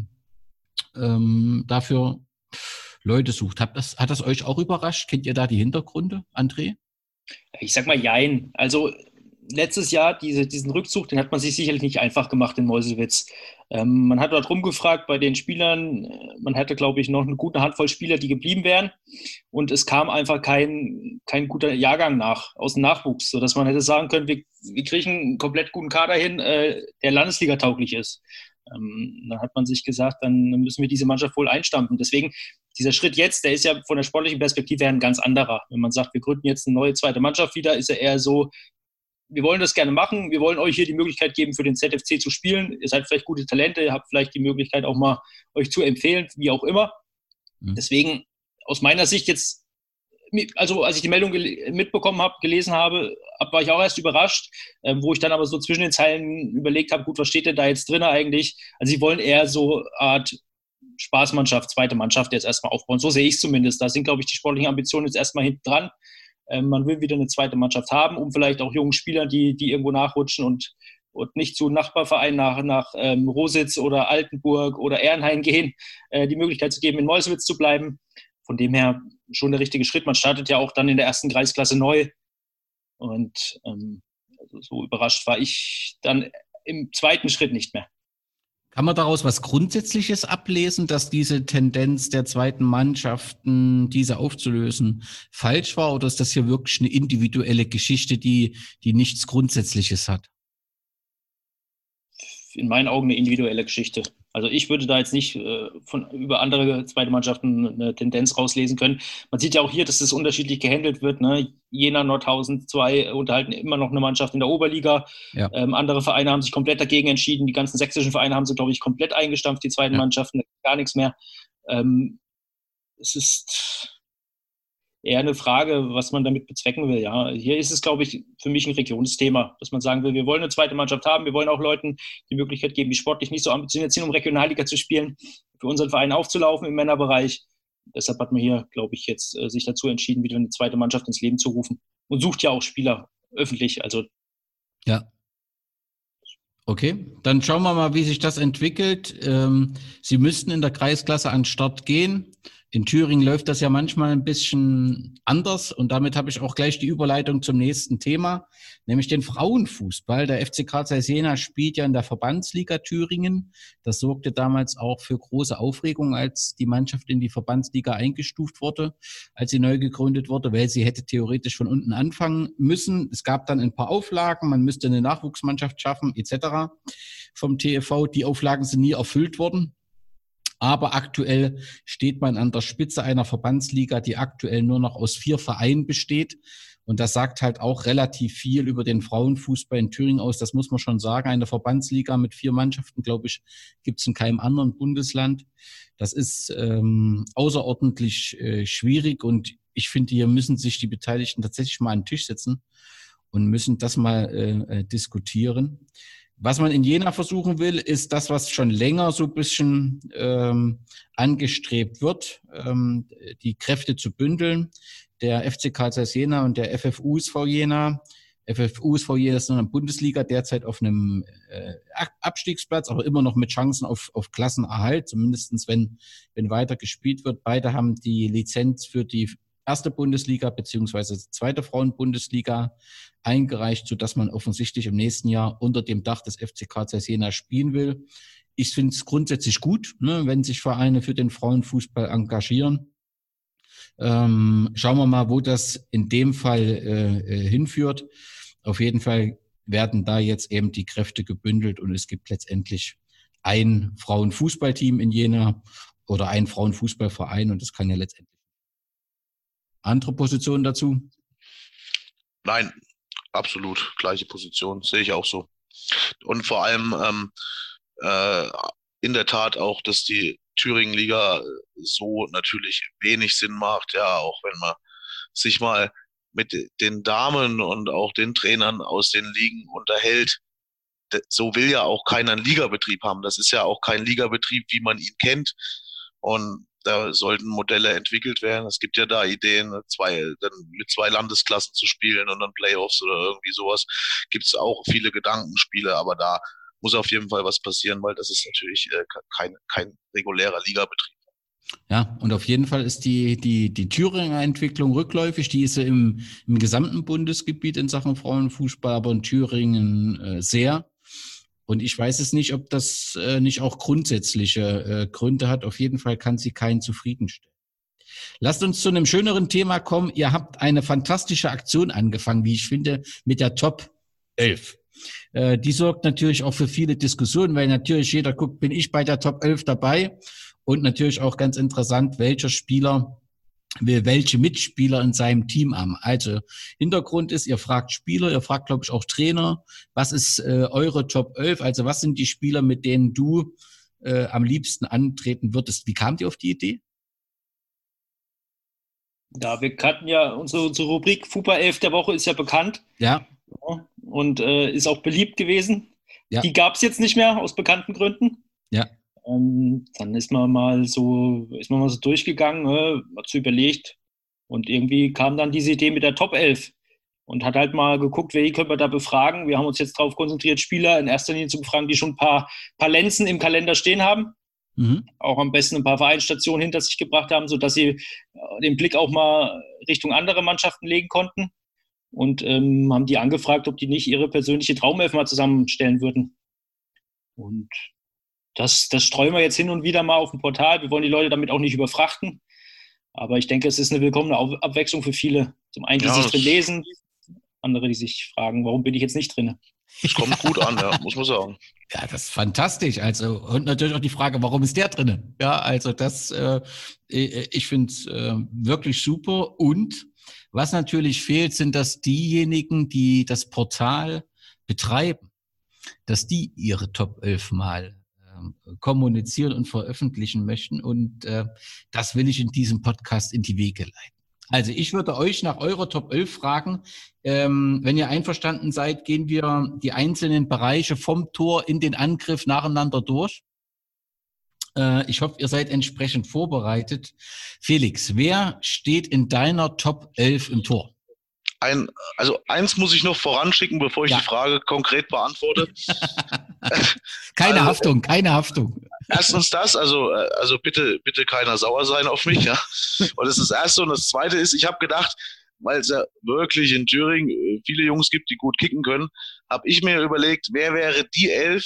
dafür Leute sucht. Hat das euch auch überrascht? Kennt ihr da die Hintergründe, André? Ich sag mal jein. Also letztes Jahr diesen Rückzug, den hat man sich sicherlich nicht einfach gemacht in Meuselwitz. Man hat dort rumgefragt bei den Spielern. Man hatte, glaube ich, noch eine gute Handvoll Spieler, die geblieben wären. Und es kam einfach kein guter Jahrgang aus dem Nachwuchs, sodass man hätte sagen können, wir kriegen einen komplett guten Kader hin, der Landesliga tauglich ist. Dann hat man sich gesagt, dann müssen wir diese Mannschaft wohl einstampfen. Deswegen, dieser Schritt jetzt, der ist ja von der sportlichen Perspektive her ein ganz anderer. Wenn man sagt, wir gründen jetzt eine neue zweite Mannschaft wieder, ist er eher so, wir wollen das gerne machen, wir wollen euch hier die Möglichkeit geben, für den ZFC zu spielen. Ihr seid vielleicht gute Talente, ihr habt vielleicht die Möglichkeit auch mal euch zu empfehlen, wie auch immer. Deswegen, aus meiner Sicht jetzt, also als ich die Meldung gelesen habe, war ich auch erst überrascht, wo ich dann aber so zwischen den Zeilen überlegt habe, gut, was steht denn da jetzt drin eigentlich? Also sie wollen eher so eine Art Spaßmannschaft, zweite Mannschaft jetzt erstmal aufbauen. So sehe ich es zumindest. Da sind, glaube ich, die sportlichen Ambitionen jetzt erstmal hinten dran. Man will wieder eine zweite Mannschaft haben, um vielleicht auch jungen Spielern, die irgendwo nachrutschen und nicht zu Nachbarvereinen nach Rositz oder Altenburg oder Ehrenhain gehen, die Möglichkeit zu geben, in Meuselwitz zu bleiben. Von dem her schon der richtige Schritt. Man startet ja auch dann in der ersten Kreisklasse neu. Und also so überrascht war ich dann im zweiten Schritt nicht mehr. Kann man daraus was Grundsätzliches ablesen, dass diese Tendenz der zweiten Mannschaften, diese aufzulösen, falsch war? Oder ist das hier wirklich eine individuelle Geschichte, die nichts Grundsätzliches hat? In meinen Augen eine individuelle Geschichte. Also ich würde da jetzt nicht über andere zweite Mannschaften eine Tendenz rauslesen können. Man sieht ja auch hier, dass das unterschiedlich gehandelt wird. Ne? Jena, Nordhausen 2 unterhalten immer noch eine Mannschaft in der Oberliga. Ja. Andere Vereine haben sich komplett dagegen entschieden. Die ganzen sächsischen Vereine haben sie, glaube ich, komplett eingestampft, die zweiten Mannschaften, gar nichts mehr. Es ist eher eine Frage, was man damit bezwecken will. Ja, hier ist es, glaube ich, für mich ein Regionsthema, dass man sagen will, wir wollen eine zweite Mannschaft haben, wir wollen auch Leuten die Möglichkeit geben, die sportlich nicht so ambitioniert sind, um Regionalliga zu spielen, für unseren Verein aufzulaufen im Männerbereich. Deshalb hat man hier, glaube ich, jetzt sich dazu entschieden, wieder eine zweite Mannschaft ins Leben zu rufen und sucht ja auch Spieler öffentlich. Also ja. Okay, dann schauen wir mal, wie sich das entwickelt. Sie müssten in der Kreisklasse an den Start gehen. In Thüringen läuft das ja manchmal ein bisschen anders und damit habe ich auch gleich die Überleitung zum nächsten Thema, nämlich den Frauenfußball. Der FC Carl Zeiss Jena spielt ja in der Verbandsliga Thüringen. Das sorgte damals auch für große Aufregung, als die Mannschaft in die Verbandsliga eingestuft wurde, als sie neu gegründet wurde, weil sie hätte theoretisch von unten anfangen müssen. Es gab dann ein paar Auflagen, man müsste eine Nachwuchsmannschaft schaffen etc. vom TFV. Die Auflagen sind nie erfüllt worden. Aber aktuell steht man an der Spitze einer Verbandsliga, die aktuell nur noch aus 4 Vereinen besteht. Und das sagt halt auch relativ viel über den Frauenfußball in Thüringen aus. Das muss man schon sagen. Eine Verbandsliga mit 4 Mannschaften, glaube ich, gibt es in keinem anderen Bundesland. Das ist außerordentlich schwierig. Und ich finde, hier müssen sich die Beteiligten tatsächlich mal an den Tisch setzen und müssen das mal diskutieren. Was man in Jena versuchen will, ist das, was schon länger so ein bisschen angestrebt wird, die Kräfte zu bündeln. Der FC Carl Zeiss Jena und der FFUSV Jena. FFUSV Jena ist in der Bundesliga derzeit auf einem Abstiegsplatz, aber immer noch mit Chancen auf Klassenerhalt, zumindestens wenn weiter gespielt wird. Beide haben die Lizenz für die erste Bundesliga beziehungsweise zweite Frauenbundesliga eingereicht, sodass man offensichtlich im nächsten Jahr unter dem Dach des FC Carl Zeiss Jena spielen will. Ich finde es grundsätzlich gut, ne, wenn sich Vereine für den Frauenfußball engagieren. Schauen wir mal, wo das in dem Fall hinführt. Auf jeden Fall werden da jetzt eben die Kräfte gebündelt und es gibt letztendlich ein Frauenfußballteam in Jena oder ein Frauenfußballverein und das kann ja letztendlich. Andere Positionen dazu? Nein, absolut gleiche Position, sehe ich auch so. Und vor allem in der Tat auch, dass die Thüringen-Liga so natürlich wenig Sinn macht, ja, auch wenn man sich mal mit den Damen und auch den Trainern aus den Ligen unterhält. So will ja auch keiner einen Ligabetrieb haben. Das ist ja auch kein Ligabetrieb, wie man ihn kennt. Und da sollten Modelle entwickelt werden. Es gibt ja da Ideen, dann mit 2 Landesklassen zu spielen und dann Playoffs oder irgendwie sowas. Gibt es auch viele Gedankenspiele, aber da muss auf jeden Fall was passieren, weil das ist natürlich kein regulärer Ligabetrieb. Ja, und auf jeden Fall ist die Thüringer Entwicklung rückläufig. Die ist ja im gesamten Bundesgebiet in Sachen Frauenfußball, aber in Thüringen sehr. Und ich weiß es nicht, ob das nicht auch grundsätzliche Gründe hat. Auf jeden Fall kann sie keinen zufriedenstellen. Lasst uns zu einem schöneren Thema kommen. Ihr habt eine fantastische Aktion angefangen, wie ich finde, mit der Top 11. Die sorgt natürlich auch für viele Diskussionen, weil natürlich jeder guckt, bin ich bei der Top 11 dabei? Und natürlich auch ganz interessant, welcher Spieler will welche Mitspieler in seinem Team haben. Also Hintergrund ist, ihr fragt Spieler, ihr fragt, glaube ich, auch Trainer, was ist eure Top 11? Also was sind die Spieler, mit denen du am liebsten antreten würdest? Wie kamt ihr auf die Idee? Ja, wir hatten ja unsere Rubrik Fußball 11 der Woche ist ja bekannt. Ja. Und ist auch beliebt gewesen. Ja. Die gab es jetzt nicht mehr, aus bekannten Gründen. Ja. Dann ist man mal so durchgegangen, hat so überlegt und irgendwie kam dann diese Idee mit der Top 11 und hat halt mal geguckt, wen können wir da befragen. Wir haben uns jetzt darauf konzentriert, Spieler in erster Linie zu befragen, die schon ein paar Lenzen im Kalender stehen haben. Auch am besten ein paar Vereinsstationen hinter sich gebracht haben, sodass sie den Blick auch mal Richtung andere Mannschaften legen konnten und haben die angefragt, ob die nicht ihre persönliche Traumelf mal zusammenstellen würden. Und das streuen wir jetzt hin und wieder mal auf dem Portal. Wir wollen die Leute damit auch nicht überfrachten. Aber ich denke, es ist eine willkommene Abwechslung für viele. Zum einen, die sich drin lesen, andere, die sich fragen, warum bin ich jetzt nicht drin? Es kommt gut an, ja, muss man sagen. Ja, das ist fantastisch. Also, und natürlich auch die Frage, warum ist der drin? Ja, also das, ich finde es wirklich super. Und was natürlich fehlt, sind, dass diejenigen, die das Portal betreiben, dass die ihre Top 11 mal kommunizieren und veröffentlichen möchten. Und das will ich in diesem Podcast in die Wege leiten. Also ich würde euch nach eurer Top 11 fragen. Wenn ihr einverstanden seid, gehen wir die einzelnen Bereiche vom Tor in den Angriff nacheinander durch. Ich hoffe, ihr seid entsprechend vorbereitet. Felix, wer steht in deiner Top 11 im Tor? Eins muss ich noch voranschicken, bevor ich die Frage konkret beantworte. Keine Haftung. Erstens das, also bitte keiner sauer sein auf mich, ja. Und das ist das Erste. Und das Zweite ist, ich habe gedacht, weil es ja wirklich in Thüringen viele Jungs gibt, die gut kicken können, habe ich mir überlegt, wer wäre die 11,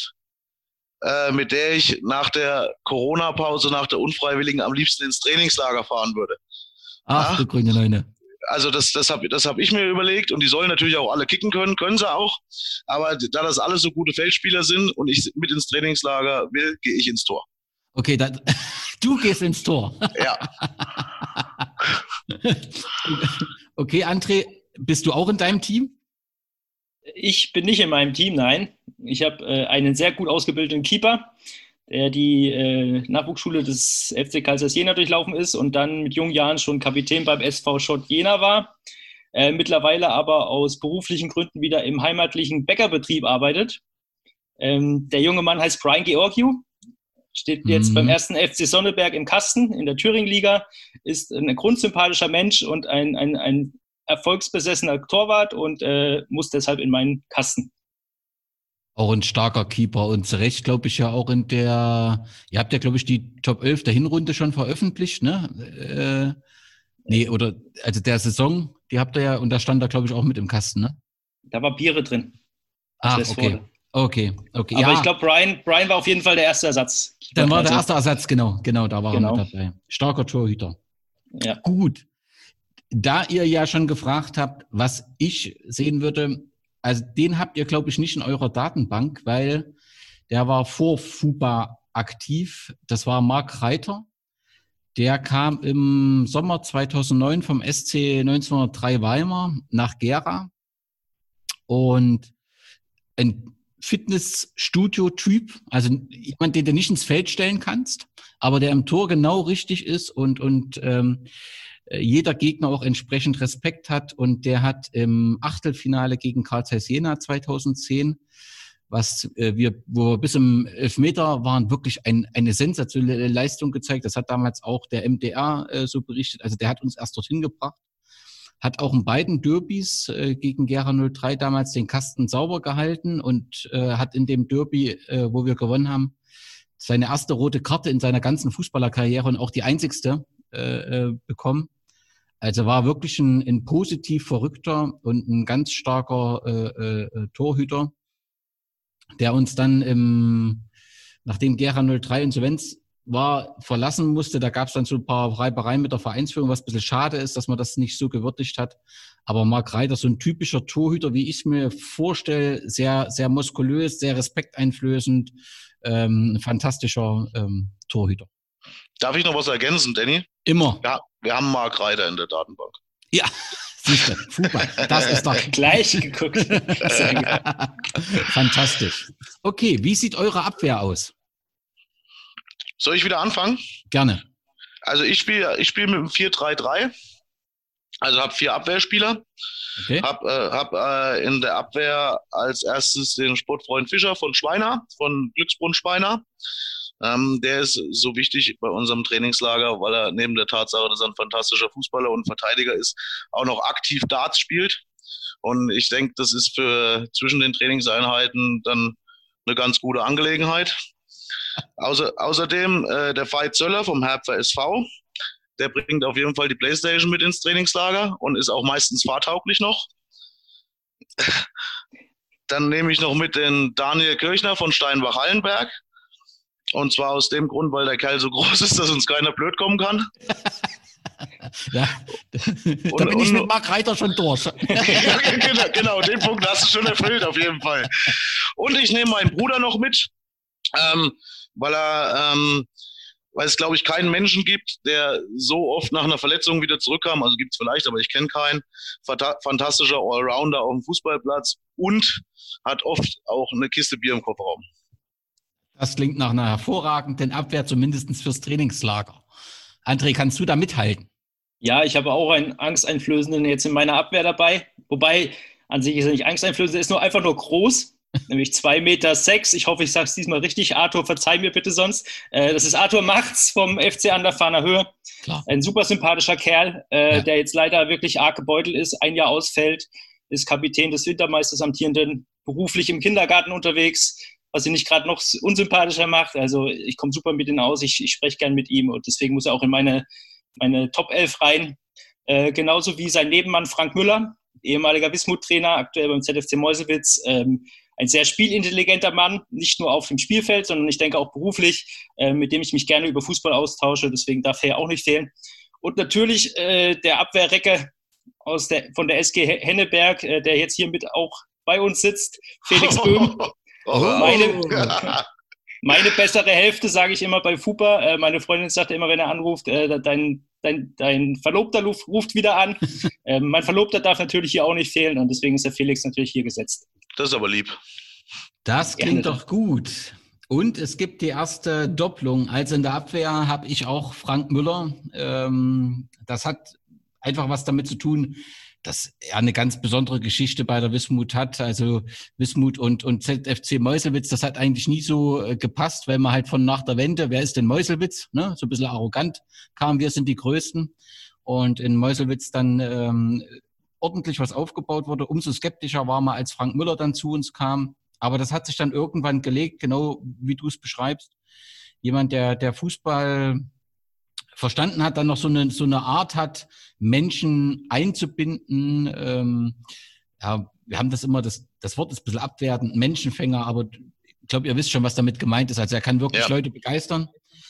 mit der ich nach der Corona-Pause, nach der Unfreiwilligen am liebsten ins Trainingslager fahren würde. Ach, du grüne Neune. Also das hab ich mir überlegt und die sollen natürlich auch alle kicken können sie auch, aber da das alles so gute Feldspieler sind und ich mit ins Trainingslager will, gehe ich ins Tor. Okay, du gehst ins Tor. Ja. Okay, André, bist du auch in deinem Team? Ich bin nicht in meinem Team, nein. Ich habe einen sehr gut ausgebildeten Keeper, der die Nachwuchsschule des FC Carl Zeiss Jena durchlaufen ist und dann mit jungen Jahren schon Kapitän beim SV Schott Jena war, mittlerweile aber aus beruflichen Gründen wieder im heimatlichen Bäckerbetrieb arbeitet. Der junge Mann heißt Brian Georgiou, steht jetzt beim 1. FC Sonneberg im Kasten in der Thüringen-Liga, ist ein grundsympathischer Mensch und ein erfolgsbesessener Torwart und muss deshalb in meinen Kasten. Auch ein starker Keeper und zu Recht, glaube ich, ja auch ihr habt ja, glaube ich, die Top 11 der Hinrunde schon veröffentlicht, ne? Also der Saison, die habt ihr ja, und da stand da, glaube ich, auch mit im Kasten, ne? Da war Biere drin. Okay. Okay. Aber ja. Ich glaube, Brian war auf jeden Fall der erste Ersatz. Dann war der erste Ersatz, genau, da war er mit dabei. Starker Torhüter. Ja. Gut. Da ihr ja schon gefragt habt, was ich sehen würde, also den habt ihr, glaube ich, nicht in eurer Datenbank, weil der war vor FUBA aktiv. Das war Marc Reiter. Der kam im Sommer 2009 vom SC 1903 Weimar nach Gera und ein Fitnessstudio-Typ, also jemand, den du nicht ins Feld stellen kannst, aber der im Tor genau richtig ist und jeder Gegner auch entsprechend Respekt hat. Und der hat im Achtelfinale gegen Carl Zeiss Jena 2010, wo wir bis im Elfmeter waren, wirklich eine sensationelle Leistung gezeigt. Das hat damals auch der MDR so berichtet. Also der hat uns erst dorthin gebracht. Hat auch in beiden Derbys gegen Gera 03 damals den Kasten sauber gehalten und hat in dem Derby, wo wir gewonnen haben, seine erste rote Karte in seiner ganzen Fußballerkarriere und auch die einzigste bekommen. Also war wirklich ein positiv verrückter und ein ganz starker Torhüter, der uns dann nachdem Gera 03 Insolvenz war, verlassen musste. Da gab es dann so ein paar Reibereien mit der Vereinsführung, was ein bisschen schade ist, dass man das nicht so gewürdigt hat. Aber Marc Reiter, so ein typischer Torhüter, wie ich es mir vorstelle, sehr, sehr muskulös, sehr respekteinflößend, fantastischer Torhüter. Darf ich noch was ergänzen, Danny? Immer. Ja, wir haben Marc Reiter in der Datenbank. Ja, siehst du, super. Das ist doch gleich geguckt. Fantastisch. Okay, wie sieht eure Abwehr aus? Soll ich wieder anfangen? Gerne. Also ich spiele mit dem 4-3-3. Also habe 4 Abwehrspieler. Okay. Hab in der Abwehr als erstes den Sportfreund Fischer von Schweiner, von Glücksbrunn Schweiner. Der ist so wichtig bei unserem Trainingslager, weil er neben der Tatsache, dass er ein fantastischer Fußballer und Verteidiger ist, auch noch aktiv Darts spielt. Und ich denke, das ist für zwischen den Trainingseinheiten dann eine ganz gute Angelegenheit. Außerdem der Veit Zöller vom Herpfer SV. Der bringt auf jeden Fall die Playstation mit ins Trainingslager und ist auch meistens fahrtauglich noch. Dann nehme ich noch mit den Daniel Kirchner von Steinbach-Hallenberg. Und zwar aus dem Grund, weil der Kerl so groß ist, dass uns keiner blöd kommen kann. Ja, da bin ich mit Marc Reiter schon durch. Genau, den Punkt hast du schon erfüllt auf jeden Fall. Und ich nehme meinen Bruder noch mit, weil es, glaube ich, keinen Menschen gibt, der so oft nach einer Verletzung wieder zurückkam. Also gibt es vielleicht, aber ich kenne keinen. Fantastischer Allrounder auf dem Fußballplatz und hat oft auch eine Kiste Bier im Kofferraum. Das klingt nach einer hervorragenden Abwehr, zumindest fürs Trainingslager. André, kannst du da mithalten? Ja, ich habe auch einen Angsteinflößenden jetzt in meiner Abwehr dabei. Wobei, an sich ist er nicht angsteinflößend, er ist einfach nur groß. Nämlich 2,6 Meter. Ich hoffe, ich sage es diesmal richtig. Arthur, verzeih mir bitte sonst. Das ist Arthur Machts vom FC an der Fahner Höhe. Klar. Ein super sympathischer Kerl, der jetzt leider wirklich arg gebeutelt ist, 1 Jahr ausfällt, ist Kapitän des Wintermeisters Amtierenden, beruflich im Kindergarten unterwegs, was ihn nicht gerade noch unsympathischer macht. Also ich komme super mit ihm aus, ich spreche gern mit ihm und deswegen muss er auch in meine Top 11 rein. Genauso wie sein Nebenmann Frank Müller, ehemaliger Wismut-Trainer, aktuell beim ZFC Meuselwitz. Ein sehr spielintelligenter Mann, nicht nur auf dem Spielfeld, sondern ich denke auch beruflich, mit dem ich mich gerne über Fußball austausche. Deswegen darf er auch nicht fehlen. Und natürlich der Abwehrrecke von der SG Henneberg, der jetzt hier mit auch bei uns sitzt, Felix Böhm. Meine bessere Hälfte, sage ich immer bei FUPA. Meine Freundin sagt immer, wenn er anruft, dein Verlobter ruft wieder an. Mein Verlobter darf natürlich hier auch nicht fehlen und deswegen ist der Felix natürlich hier gesetzt. Das ist aber lieb. Das klingt doch gut. Und es gibt die erste Doppelung. Also in der Abwehr habe ich auch Frank Müller. Das hat einfach was damit zu tun, dass er eine ganz besondere Geschichte bei der Wismut hat. Also Wismut und ZFC Meuselwitz, das hat eigentlich nie so gepasst, weil man halt von nach der Wende, wer ist denn Meuselwitz? Ne? So ein bisschen arrogant kam, wir sind die Größten. Und in Meuselwitz dann ordentlich was aufgebaut wurde. Umso skeptischer war man, als Frank Müller dann zu uns kam. Aber das hat sich dann irgendwann gelegt, genau wie du es beschreibst. Jemand, der Fußball verstanden hat, dann noch so eine Art hat, Menschen einzubinden. Wir haben das immer, das Wort ist ein bisschen abwertend, Menschenfänger, aber ich glaube, ihr wisst schon, was damit gemeint ist. Also er kann wirklich Leute begeistern.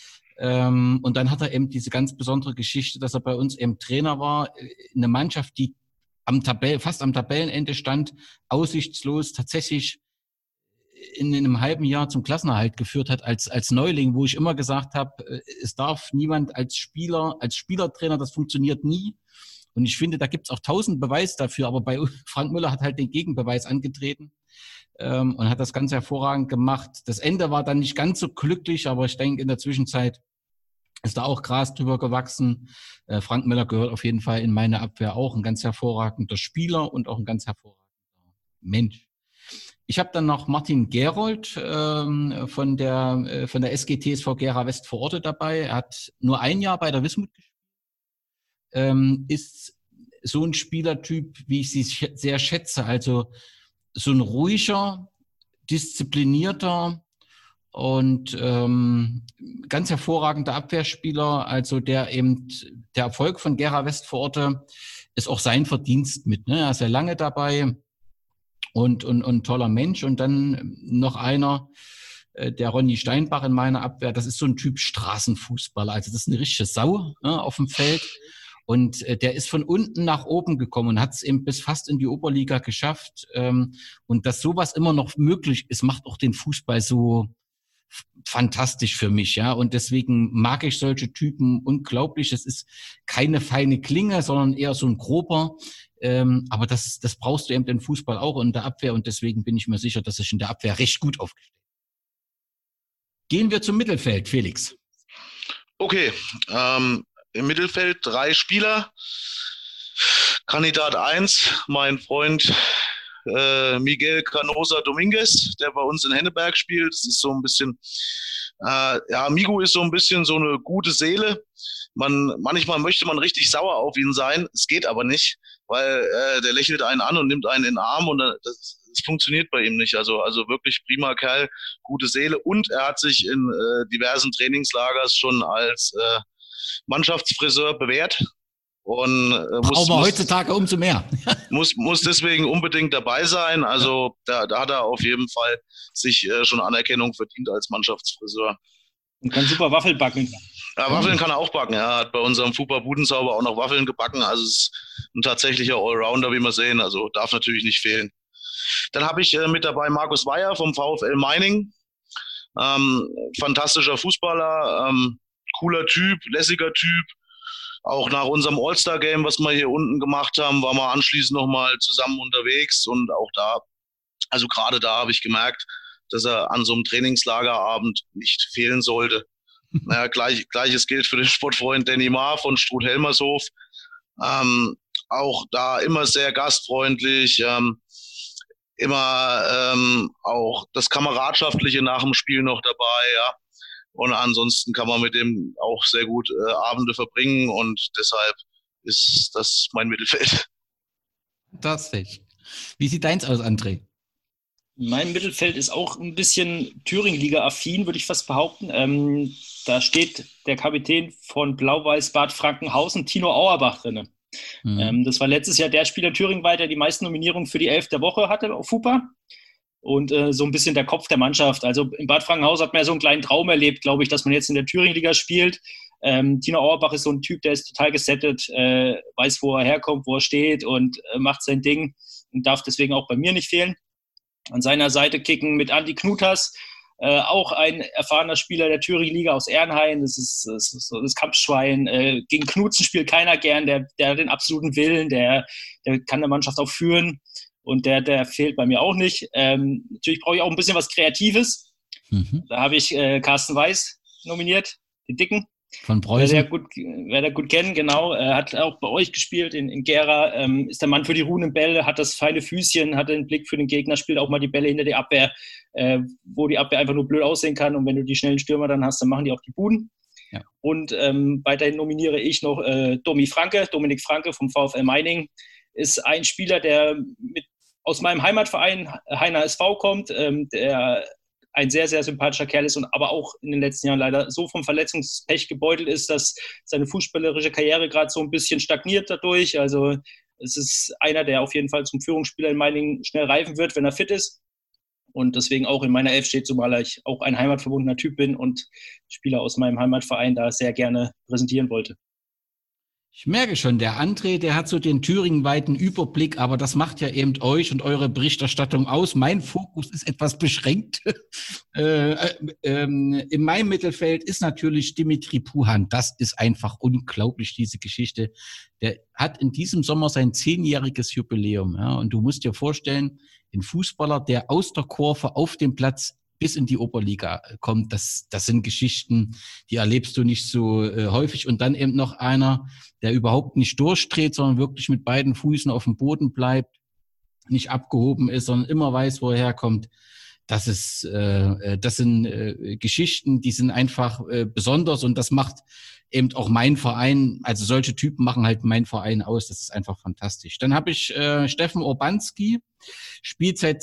Und dann hat er eben diese ganz besondere Geschichte, dass er bei uns eben Trainer war, eine Mannschaft, die fast am Tabellenende stand, aussichtslos, tatsächlich in einem halben Jahr zum Klassenerhalt geführt hat als Neuling, wo ich immer gesagt habe, es darf niemand als Spielertrainer, das funktioniert nie. Und ich finde, da gibt's auch 1000 Beweise dafür, aber bei Frank Müller hat halt den Gegenbeweis angetreten und hat das ganz hervorragend gemacht. Das Ende war dann nicht ganz so glücklich, aber ich denke, in der Zwischenzeit ist da auch Gras drüber gewachsen. Frank Müller gehört auf jeden Fall in meine Abwehr auch, ein ganz hervorragender Spieler und auch ein ganz hervorragender Mensch. Ich habe dann noch Martin Gerold von der SG-TSV Gera Westvororte dabei. Er hat nur ein Jahr bei der Wismut gespielt. Ist so ein Spielertyp, wie ich sie sehr schätze. Also so ein ruhiger, disziplinierter und ganz hervorragender Abwehrspieler. Also der Erfolg von Gera Westvororte ist auch sein Verdienst mit. Ne? Er ist ja lange dabei. Und toller Mensch. Und dann noch einer, der Ronny Steinbach in meiner Abwehr, das ist so ein Typ Straßenfußballer. Also das ist eine richtige Sau auf dem Feld. Und der ist von unten nach oben gekommen und hat es eben bis fast in die Oberliga geschafft. Und dass sowas immer noch möglich ist, macht auch den Fußball so fantastisch für mich, ja. Und deswegen mag ich solche Typen unglaublich. Es ist keine feine Klinge, sondern eher so ein grober. Aber das brauchst du eben im Fußball auch in der Abwehr. Und deswegen bin ich mir sicher, dass ich in der Abwehr recht gut aufgestellt bin. Gehen wir zum Mittelfeld, Felix. Okay, im Mittelfeld 3 Spieler. Kandidat 1, mein Freund Miguel Canosa Dominguez, der bei uns in Henneberg spielt. Das ist so ein bisschen, Migu ist so ein bisschen so eine gute Seele. Manchmal möchte man richtig sauer auf ihn sein, es geht aber nicht, weil der lächelt einen an und nimmt einen in den Arm und das funktioniert bei ihm nicht. Also wirklich prima Kerl, gute Seele, und er hat sich in diversen Trainingslagers schon als Mannschaftsfriseur bewährt. Und muss heutzutage umso mehr. muss deswegen unbedingt dabei sein. Also da hat er auf jeden Fall sich schon Anerkennung verdient als Mannschaftsfriseur. Und kann super Waffeln backen. Ja, Waffeln kann er auch backen. Er hat bei unserem Fußball-Budenzauber auch noch Waffeln gebacken. Also es ist ein tatsächlicher Allrounder, wie wir sehen. Also darf natürlich nicht fehlen. Dann habe ich mit dabei Markus Weyer vom VfL Meiningen. Fantastischer Fußballer, cooler Typ, lässiger Typ. Auch nach unserem All-Star-Game, was wir hier unten gemacht haben, waren wir anschließend nochmal zusammen unterwegs. Und auch da, also gerade da habe ich gemerkt, dass er an so einem Trainingslagerabend nicht fehlen sollte. Naja, Gleiches gilt für den Sportfreund Danny Maar von Struth-Helmershof. Auch da immer sehr gastfreundlich, immer auch das Kameradschaftliche nach dem Spiel noch dabei, ja. Und ansonsten kann man mit dem auch sehr gut Abende verbringen und deshalb ist das mein Mittelfeld. Fantastisch. Wie sieht deins aus, André? Mein Mittelfeld ist auch ein bisschen Thüringen-Liga-affin, würde ich fast behaupten. Da steht der Kapitän von Blau-Weiß Bad Frankenhausen, Tino Auerbach, drin. Das war letztes Jahr der Spieler thüringenweit, der die meisten Nominierungen für die 11 der Woche hatte auf FUPA. Und so ein bisschen der Kopf der Mannschaft. Also in Bad Frankenhausen hat man ja so einen kleinen Traum erlebt, glaube ich, dass man jetzt in der Thüringen-Liga spielt. Tino Auerbach ist so ein Typ, der ist total gesettet, weiß, wo er herkommt, wo er steht und macht sein Ding und darf deswegen auch bei mir nicht fehlen. An seiner Seite kicken mit Andi Knutas, auch ein erfahrener Spieler der Thüringen-Liga aus Ehrenhain. Das ist das Kampfschwein. Gegen Knutzen spielt keiner gern, der hat den absoluten Willen, der kann der Mannschaft auch führen. Und der fehlt bei mir auch nicht. Natürlich brauche ich auch ein bisschen was Kreatives. Da habe ich Carsten Weiß nominiert, den Dicken Von Preußen. Wer der gut kennen, genau. Hat auch bei euch gespielt in Gera. Ist der Mann für die ruhenden Bälle, hat das feine Füßchen, hat den Blick für den Gegner, spielt auch mal die Bälle hinter die Abwehr, wo die Abwehr einfach nur blöd aussehen kann. Und wenn du die schnellen Stürmer dann hast, dann machen die auch die Buden. Ja. Und weiterhin nominiere ich noch Dominik Franke vom VfL Meiningen. Ist ein Spieler, der aus meinem Heimatverein Heiner SV kommt, der ein sehr, sehr sympathischer Kerl ist und aber auch in den letzten Jahren leider so vom Verletzungspech gebeutelt ist, dass seine fußballerische Karriere gerade so ein bisschen stagniert dadurch. Also es ist einer, der auf jeden Fall zum Führungsspieler in Meiningen schnell reifen wird, wenn er fit ist. Und deswegen auch in meiner Elf steht, zumal ich auch ein heimatverbundener Typ bin und Spieler aus meinem Heimatverein da sehr gerne präsentieren wollte. Ich merke schon, der André, der hat so den thüringenweiten Überblick, aber das macht ja eben euch und eure Berichterstattung aus. Mein Fokus ist etwas beschränkt. In meinem Mittelfeld ist natürlich Dimitri Puhan. Das ist einfach unglaublich, diese Geschichte. Der hat in diesem Sommer sein 10-jähriges Jubiläum. Ja, und du musst dir vorstellen, ein Fußballer, der aus der Kurve auf den Platz bis in die Oberliga kommt, das sind Geschichten, die erlebst du nicht so häufig. Und dann eben noch einer, der überhaupt nicht durchdreht, sondern wirklich mit beiden Füßen auf dem Boden bleibt, nicht abgehoben ist, sondern immer weiß, wo er herkommt. Das sind Geschichten, die sind einfach besonders und das macht eben auch mein Verein, also solche Typen machen halt meinen Verein aus, das ist einfach fantastisch. Dann habe ich Steffen Urbanski, spielt seit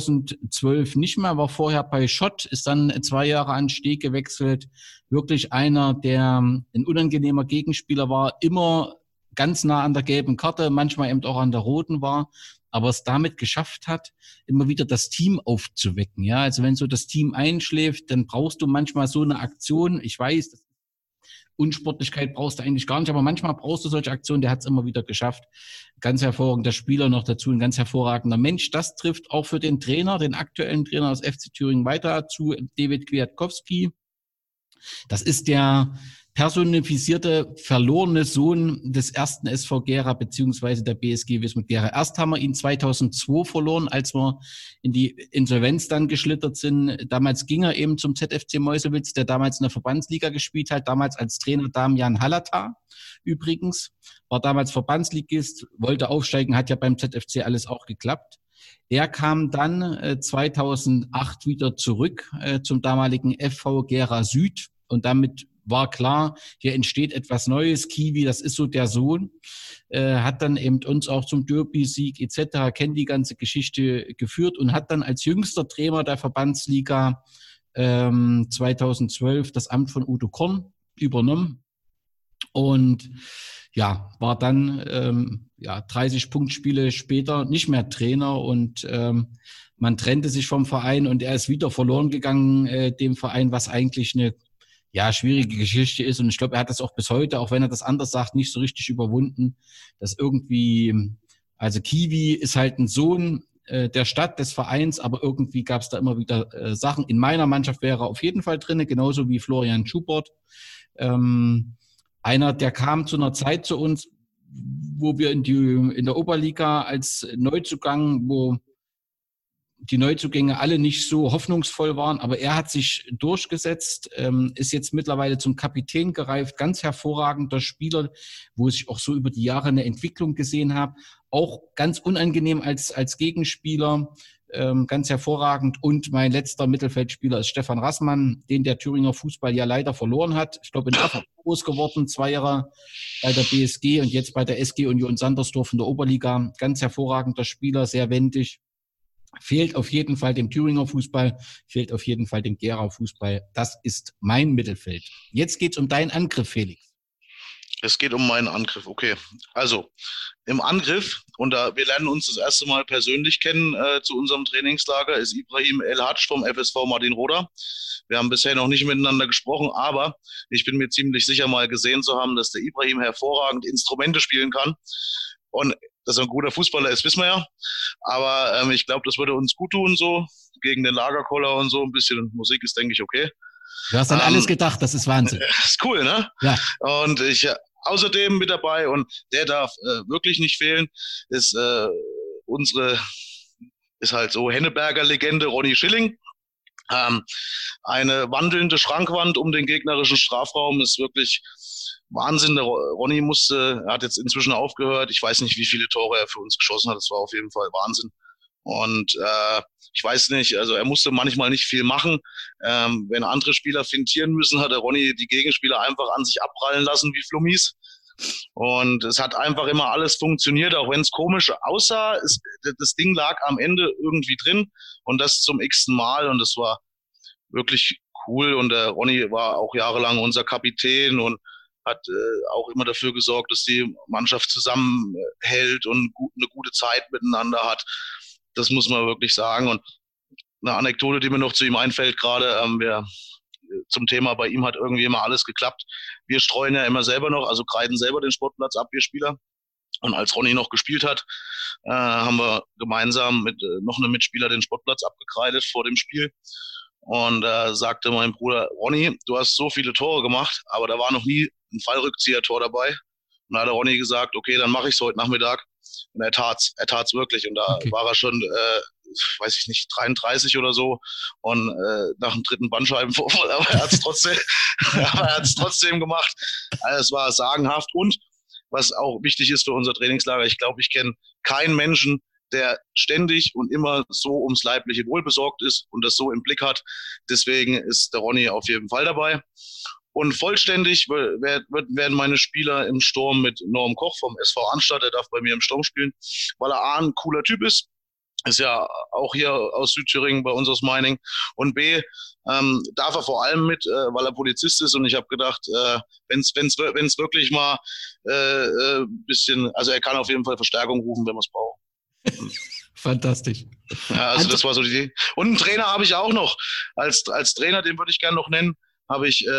2012 nicht mehr, war vorher bei Schott, ist dann 2 Jahre an Steg gewechselt. Wirklich einer, der ein unangenehmer Gegenspieler war, immer ganz nah an der gelben Karte, manchmal eben auch an der roten war, aber es damit geschafft hat, immer wieder das Team aufzuwecken. Ja, also wenn so das Team einschläft, dann brauchst du manchmal so eine Aktion. Ich weiß, Unsportlichkeit brauchst du eigentlich gar nicht, aber manchmal brauchst du solche Aktionen, der hat es immer wieder geschafft. Ganz hervorragender Spieler noch dazu, ein ganz hervorragender Mensch. Das trifft auch für den Trainer, den aktuellen Trainer des FC Thüringen weiter zu, David Kwiatkowski. Das ist der personifizierte, verlorene Sohn des ersten SV Gera beziehungsweise der BSG Wismut Gera. Erst haben wir ihn 2002 verloren, als wir in die Insolvenz dann geschlittert sind. Damals ging er eben zum ZFC Meuselwitz, der damals in der Verbandsliga gespielt hat, damals als Trainer Damian Halata übrigens, war damals Verbandsligist, wollte aufsteigen, hat ja beim ZFC alles auch geklappt. Er kam dann 2008 wieder zurück zum damaligen FV Gera Süd und damit war klar, hier entsteht etwas Neues. Kiwi, das ist so der Sohn, hat dann eben uns auch zum Derby-Sieg etc., kennt die ganze Geschichte geführt und hat dann als jüngster Trainer der Verbandsliga 2012 das Amt von Udo Korn übernommen und ja, war dann 30 Punktspiele später nicht mehr Trainer und man trennte sich vom Verein und er ist wieder verloren gegangen, dem Verein, was eigentlich eine schwierige Geschichte ist. Und ich glaube, er hat das auch bis heute, auch wenn er das anders sagt, nicht so richtig überwunden, dass irgendwie, also Kiwi ist halt ein Sohn der Stadt, des Vereins, aber irgendwie gab es da immer wieder Sachen. In meiner Mannschaft wäre er auf jeden Fall drin, genauso wie Florian Schubert. Einer, der kam zu einer Zeit zu uns, wo wir in der Oberliga als Neuzugang, wo die Neuzugänge alle nicht so hoffnungsvoll waren, aber er hat sich durchgesetzt, ist jetzt mittlerweile zum Kapitän gereift, ganz hervorragender Spieler, wo ich auch so über die Jahre eine Entwicklung gesehen habe, auch ganz unangenehm als Gegenspieler, ganz hervorragend. Und mein letzter Mittelfeldspieler ist Stefan Rassmann, den der Thüringer Fußball ja leider verloren hat. Ich glaube, in Erfurt groß geworden, 2 Jahre bei der BSG und jetzt bei der SG Union Sandersdorf in der Oberliga. Ganz hervorragender Spieler, sehr wendig. Fehlt auf jeden Fall dem Thüringer Fußball, fehlt auf jeden Fall dem Gera Fußball. Das ist mein Mittelfeld. Jetzt geht's um deinen Angriff, Felix. Es geht um meinen Angriff, okay. Also, im Angriff, und wir lernen uns das erste Mal persönlich kennen zu unserem Trainingslager, ist Ibrahim El Hadj vom FSV Martinroda. Wir haben bisher noch nicht miteinander gesprochen, aber ich bin mir ziemlich sicher, mal gesehen zu haben, dass der Ibrahim hervorragend Instrumente spielen kann. Und dass er ein guter Fußballer ist, wissen wir ja. Aber ich glaube, das würde uns gut tun, so gegen den Lagerkoller und so. Ein bisschen Musik ist, denke ich, okay. Du hast an alles gedacht, das ist Wahnsinn. Ist cool, ne? Ja. Und ich außerdem mit dabei, und der darf wirklich nicht fehlen, ist ist halt so Henneberger Legende Ronny Schilling. Eine wandelnde Schrankwand um den gegnerischen Strafraum ist wirklich Wahnsinn. Der Ronny er hat jetzt inzwischen aufgehört. Ich weiß nicht, wie viele Tore er für uns geschossen hat. Das war auf jeden Fall Wahnsinn. Und ich weiß nicht, also er musste manchmal nicht viel machen. Wenn andere Spieler fintieren müssen, hat der Ronny die Gegenspieler einfach an sich abprallen lassen wie Flummis. Und es hat einfach immer alles funktioniert, auch wenn es komisch aussah. Das Ding lag am Ende irgendwie drin und das zum x-ten Mal und das war wirklich cool. Und der Ronny war auch jahrelang unser Kapitän und hat auch immer dafür gesorgt, dass die Mannschaft zusammenhält und eine gute Zeit miteinander hat. Das muss man wirklich sagen. Und eine Anekdote, die mir noch zu ihm einfällt, gerade zum Thema, bei ihm hat irgendwie immer alles geklappt. Wir streuen ja immer selber noch, also kreiden selber den Sportplatz ab, wir Spieler. Und als Ronny noch gespielt hat, haben wir gemeinsam mit noch einem Mitspieler den Sportplatz abgekreidet vor dem Spiel. Und sagte mein Bruder, Ronny, du hast so viele Tore gemacht, aber da war noch nie ein Fallrückzieher-Tor dabei. Und da hat der Ronny gesagt, okay, dann mache ich es heute Nachmittag. Und er tat's wirklich. Und da war er schon, weiß ich nicht, 33 oder so. Und nach dem dritten Bandscheibenvorfall, aber er hat es trotzdem gemacht. Also es war sagenhaft. Und was auch wichtig ist für unser Trainingslager, ich glaube, ich kenne keinen Menschen, der ständig und immer so ums leibliche Wohl besorgt ist und das so im Blick hat. Deswegen ist der Ronny auf jeden Fall dabei. Und vollständig werden meine Spieler im Sturm mit Norm Koch vom SV Arnstadt, der darf bei mir im Sturm spielen, weil er A, ein cooler Typ ist ja auch hier aus Südthüringen, bei uns aus Meiningen, und B, darf er vor allem mit, weil er Polizist ist, und ich habe gedacht, wenn's wirklich mal bisschen, also er kann auf jeden Fall Verstärkung rufen, wenn wir es brauchen. Fantastisch. Ja, also das war so die Idee. Und einen Trainer habe ich auch noch. Als Trainer, den würde ich gerne noch nennen, habe ich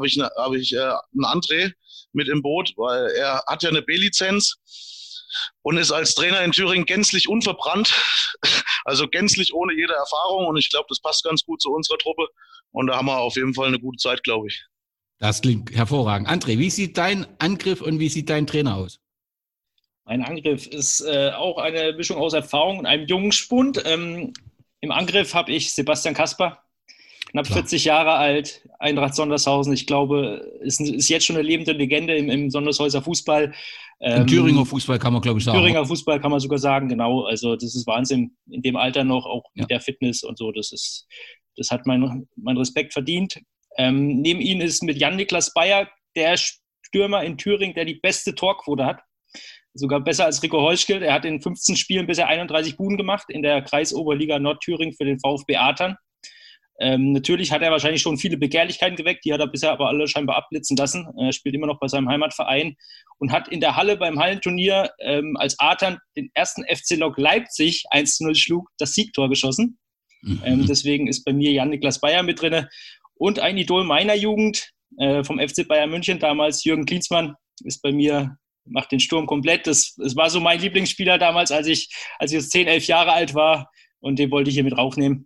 einen André mit im Boot, weil er hat ja eine B-Lizenz und ist als Trainer in Thüringen gänzlich unverbrannt, also gänzlich ohne jede Erfahrung, und ich glaube, das passt ganz gut zu unserer Truppe und da haben wir auf jeden Fall eine gute Zeit, glaube ich. Das klingt hervorragend. André, wie sieht dein Angriff und wie sieht dein Trainer aus? Mein Angriff ist auch eine Mischung aus Erfahrung und einem jungen Spund. Im Angriff habe ich Sebastian Kasper, knapp 40 Jahre alt, Eintracht Sondershausen. Ich glaube, ist jetzt schon eine lebende Legende im Sondershäuser Fußball. Im Thüringer Fußball kann man, glaube ich, sagen. Thüringer Fußball kann man sogar sagen, genau. Also das ist Wahnsinn in dem Alter noch, auch mit der Fitness und so. Das hat mein Respekt verdient. Neben ihm ist mit Jan-Niklas Bayer der Stürmer in Thüringen, der die beste Torquote hat. Sogar besser als Rico Heuschkel. Er hat in 15 Spielen bisher 31 Buden gemacht in der Kreisoberliga Nordthüringen für den VfB Atern. Natürlich hat er wahrscheinlich schon viele Begehrlichkeiten geweckt, die hat er bisher aber alle scheinbar abblitzen lassen. Er spielt immer noch bei seinem Heimatverein und hat in der Halle beim Hallenturnier, als Atern den ersten FC Lok Leipzig 1:0 schlug, das Siegtor geschossen. Deswegen ist bei mir Jan-Niklas Bayer mit drin. Und ein Idol meiner Jugend vom FC Bayern München damals, Jürgen Klinsmann, ist bei mir, macht den Sturm komplett. Das war so mein Lieblingsspieler damals, als ich 10, 11 Jahre alt war, und den wollte ich hier mit raufnehmen.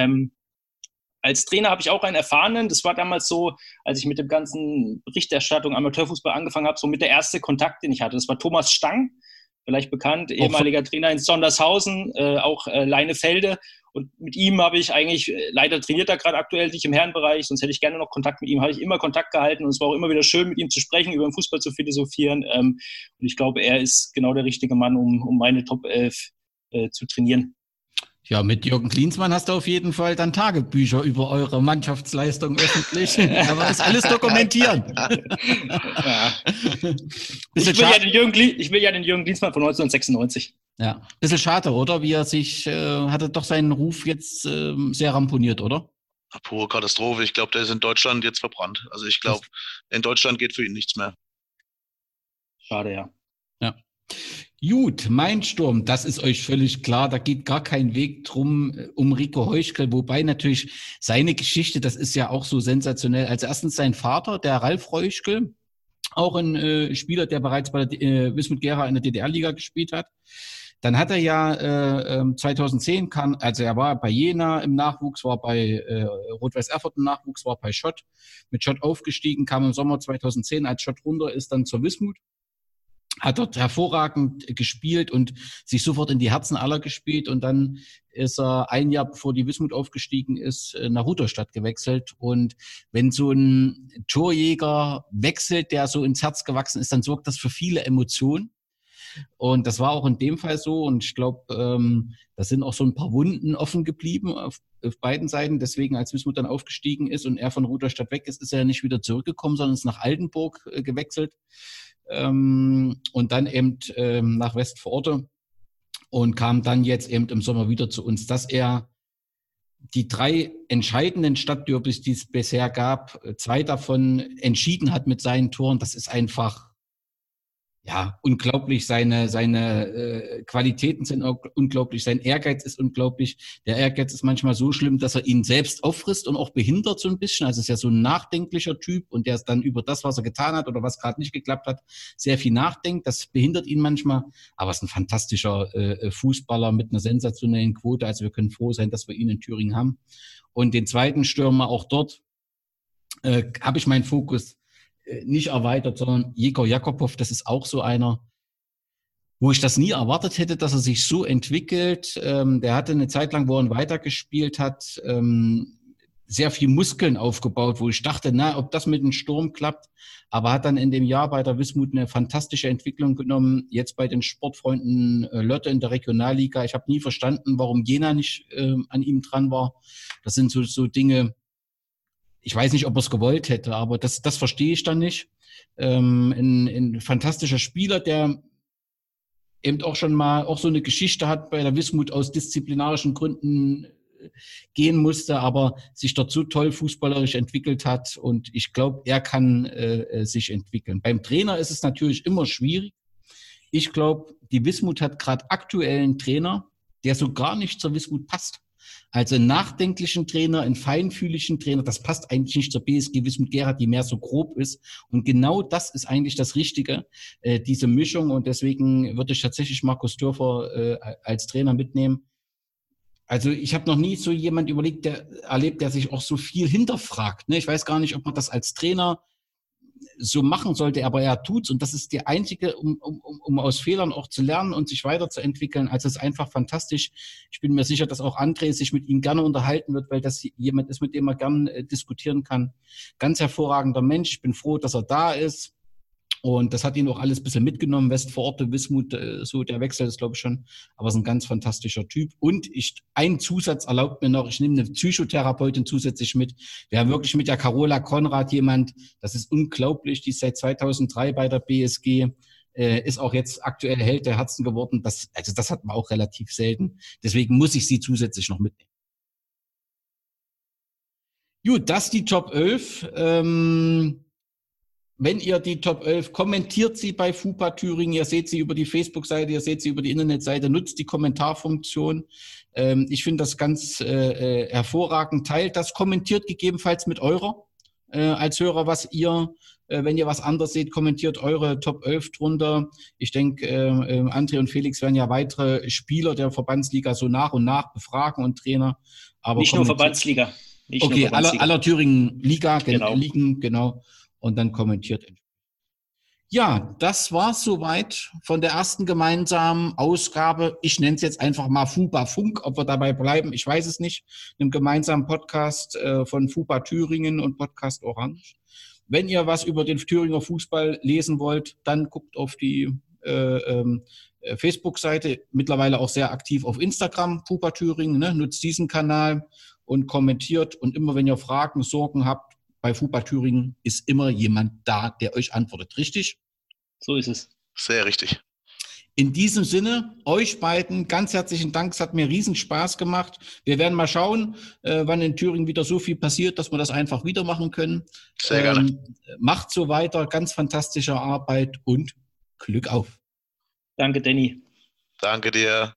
Als Trainer habe ich auch einen erfahrenen, das war damals so, als ich mit dem ganzen Berichterstattung Amateurfußball angefangen habe, so mit der erste Kontakt, den ich hatte. Das war Thomas Stang, vielleicht bekannt, ehemaliger Trainer in Sondershausen, auch Leinefelde. Und mit ihm habe ich eigentlich, leider trainiert er gerade aktuell nicht im Herrenbereich, sonst hätte ich gerne noch Kontakt mit ihm, habe ich immer Kontakt gehalten, und es war auch immer wieder schön, mit ihm zu sprechen, über den Fußball zu philosophieren. Und ich glaube, er ist genau der richtige Mann, um meine Top 11 zu trainieren. Ja, mit Jürgen Klinsmann hast du auf jeden Fall dann Tagebücher über eure Mannschaftsleistung öffentlich. Da war das alles dokumentieren. Ja. Ich will ja den Jürgen Klinsmann von 1996. Ja, bisschen schade, oder? Wie er sich, hatte doch seinen Ruf jetzt sehr ramponiert, oder? Pure Katastrophe. Ich glaube, der ist in Deutschland jetzt verbrannt. Also ich glaube, in Deutschland geht für ihn nichts mehr. Schade, ja. Ja. Gut, mein Sturm, das ist euch völlig klar, da geht gar kein Weg drum um Rico Heuschkel, wobei natürlich seine Geschichte, das ist ja auch so sensationell. Also erstens sein Vater, der Ralf Heuschkel, auch ein Spieler, der bereits bei der Wismut Gera in der DDR-Liga gespielt hat. Dann hat er ja 2010, er war bei Jena im Nachwuchs, war bei Rot-Weiß Erfurt im Nachwuchs, war bei Schott, mit Schott aufgestiegen, kam im Sommer 2010 als Schott runter, ist dann zur Wismut. hat dort hervorragend gespielt und sich sofort in die Herzen aller gespielt. Und dann ist er ein Jahr, bevor die Wismut aufgestiegen ist, nach Rudolstadt gewechselt. Und wenn so ein Torjäger wechselt, der so ins Herz gewachsen ist, dann sorgt das für viele Emotionen. Und das war auch in dem Fall so. Und ich glaube, da sind auch so ein paar Wunden offen geblieben auf beiden Seiten. Deswegen, als Wismut dann aufgestiegen ist und er von Rudolstadt weg ist, ist er nicht wieder zurückgekommen, sondern ist nach Altenburg gewechselt. Und dann eben nach Westvororte und kam dann jetzt eben im Sommer wieder zu uns, dass er die 3 entscheidenden Stadtderbys, die es bisher gab, 2 davon entschieden hat mit seinen Toren. Das ist einfach unglaublich. Seine Qualitäten sind unglaublich, sein Ehrgeiz ist unglaublich. Der Ehrgeiz ist manchmal so schlimm, dass er ihn selbst auffrisst und auch behindert so ein bisschen. Also ist ja so ein nachdenklicher Typ und der ist dann über das, was er getan hat oder was gerade nicht geklappt hat, sehr viel nachdenkt. Das behindert ihn manchmal, aber ist ein fantastischer Fußballer mit einer sensationellen Quote. Also wir können froh sein, dass wir ihn in Thüringen haben. Und den zweiten Stürmer, auch dort habe ich meinen Fokus nicht erweitert, sondern Jegor Jakopow, das ist auch so einer, wo ich das nie erwartet hätte, dass er sich so entwickelt. Der hatte eine Zeit lang, wo er weitergespielt hat, sehr viel Muskeln aufgebaut, wo ich dachte, ob das mit dem Sturm klappt, aber hat dann in dem Jahr bei der Wismut eine fantastische Entwicklung genommen, jetzt bei den Sportfreunden Lotte in der Regionalliga. Ich habe nie verstanden, warum Jena nicht an ihm dran war. Das sind so Dinge. Ich weiß nicht, ob er es gewollt hätte, aber das verstehe ich dann nicht. Ein fantastischer Spieler, der eben auch schon mal auch so eine Geschichte hat bei der Wismut aus disziplinarischen Gründen gehen musste, aber sich dort so toll fußballerisch entwickelt hat. Und ich glaube, er kann sich entwickeln. Beim Trainer ist es natürlich immer schwierig. Ich glaube, die Wismut hat gerade aktuell einen Trainer, der so gar nicht zur Wismut passt. Also einen nachdenklichen Trainer, einen feinfühligen Trainer, das passt eigentlich nicht zur BSG Wismut Gera, die mehr so grob ist. Und genau das ist eigentlich das Richtige, diese Mischung. Und deswegen würde ich tatsächlich Markus Dörfer als Trainer mitnehmen. Also ich habe noch nie so jemand erlebt, der sich auch so viel hinterfragt. Ne? Ich weiß gar nicht, ob man das als Trainer so machen sollte, aber er tut's und das ist die einzige, um aus Fehlern auch zu lernen und sich weiterzuentwickeln. Also es ist einfach fantastisch. Ich bin mir sicher, dass auch André sich mit ihm gerne unterhalten wird, weil das jemand ist, mit dem er gerne diskutieren kann. Ganz hervorragender Mensch. Ich bin froh, dass er da ist. Und das hat ihn auch alles ein bisschen mitgenommen. Westvororte, Wismut, so der Wechsel ist, glaube ich, schon. Aber es ist ein ganz fantastischer Typ. Und ein Zusatz erlaubt mir noch, ich nehme eine Psychotherapeutin zusätzlich mit. Wir haben wirklich mit der Carola Konrad jemand, das ist unglaublich, die ist seit 2003 bei der BSG, ist auch jetzt aktuell Held der Herzen geworden. Das hat man auch relativ selten. Deswegen muss ich sie zusätzlich noch mitnehmen. Gut, das die Top 11. Wenn ihr die Top 11 kommentiert sie bei FUPA Thüringen, ihr seht sie über die Facebook-Seite, ihr seht sie über die Internetseite, nutzt die Kommentarfunktion. Ich finde das ganz hervorragend. Teilt das, kommentiert gegebenenfalls mit eurer als Hörer, was ihr, wenn ihr was anderes seht, kommentiert eure Top 11 drunter. Ich denke, André und Felix werden ja weitere Spieler der Verbandsliga so nach und nach befragen und Trainer. Aber nicht nur Verbandsliga. Okay, aller Thüringen Ligen, genau. Und dann kommentiert. Ja, das war's soweit von der ersten gemeinsamen Ausgabe. Ich nenne es jetzt einfach mal FUPA Funk, ob wir dabei bleiben, ich weiß es nicht. Einem gemeinsamen Podcast von FUPA Thüringen und Podcast Orange. Wenn ihr was über den Thüringer Fußball lesen wollt, dann guckt auf die Facebook-Seite, mittlerweile auch sehr aktiv auf Instagram, FUPA Thüringen, ne? Nutzt diesen Kanal und kommentiert. Und immer wenn ihr Fragen, Sorgen habt, bei FUPA Thüringen ist immer jemand da, der euch antwortet. Richtig? So ist es. Sehr richtig. In diesem Sinne, euch beiden ganz herzlichen Dank. Es hat mir riesen Spaß gemacht. Wir werden mal schauen, wann in Thüringen wieder so viel passiert, dass wir das einfach wieder machen können. Sehr gerne. Macht so weiter. Ganz fantastische Arbeit und Glück auf. Danke, Danny. Danke dir.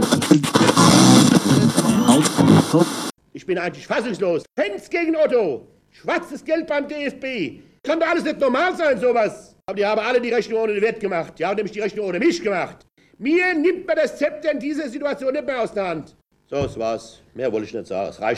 Ich bin eigentlich fassungslos. Fans gegen Otto. Schwarzes Geld beim DFB. Kann doch alles nicht normal sein, sowas. Aber die haben alle die Rechnung ohne den Wert gemacht. Die haben nämlich die Rechnung ohne mich gemacht. Mir nimmt man das Zepter in dieser Situation nicht mehr aus der Hand. So, das war's. Mehr wollte ich nicht sagen. Es reicht.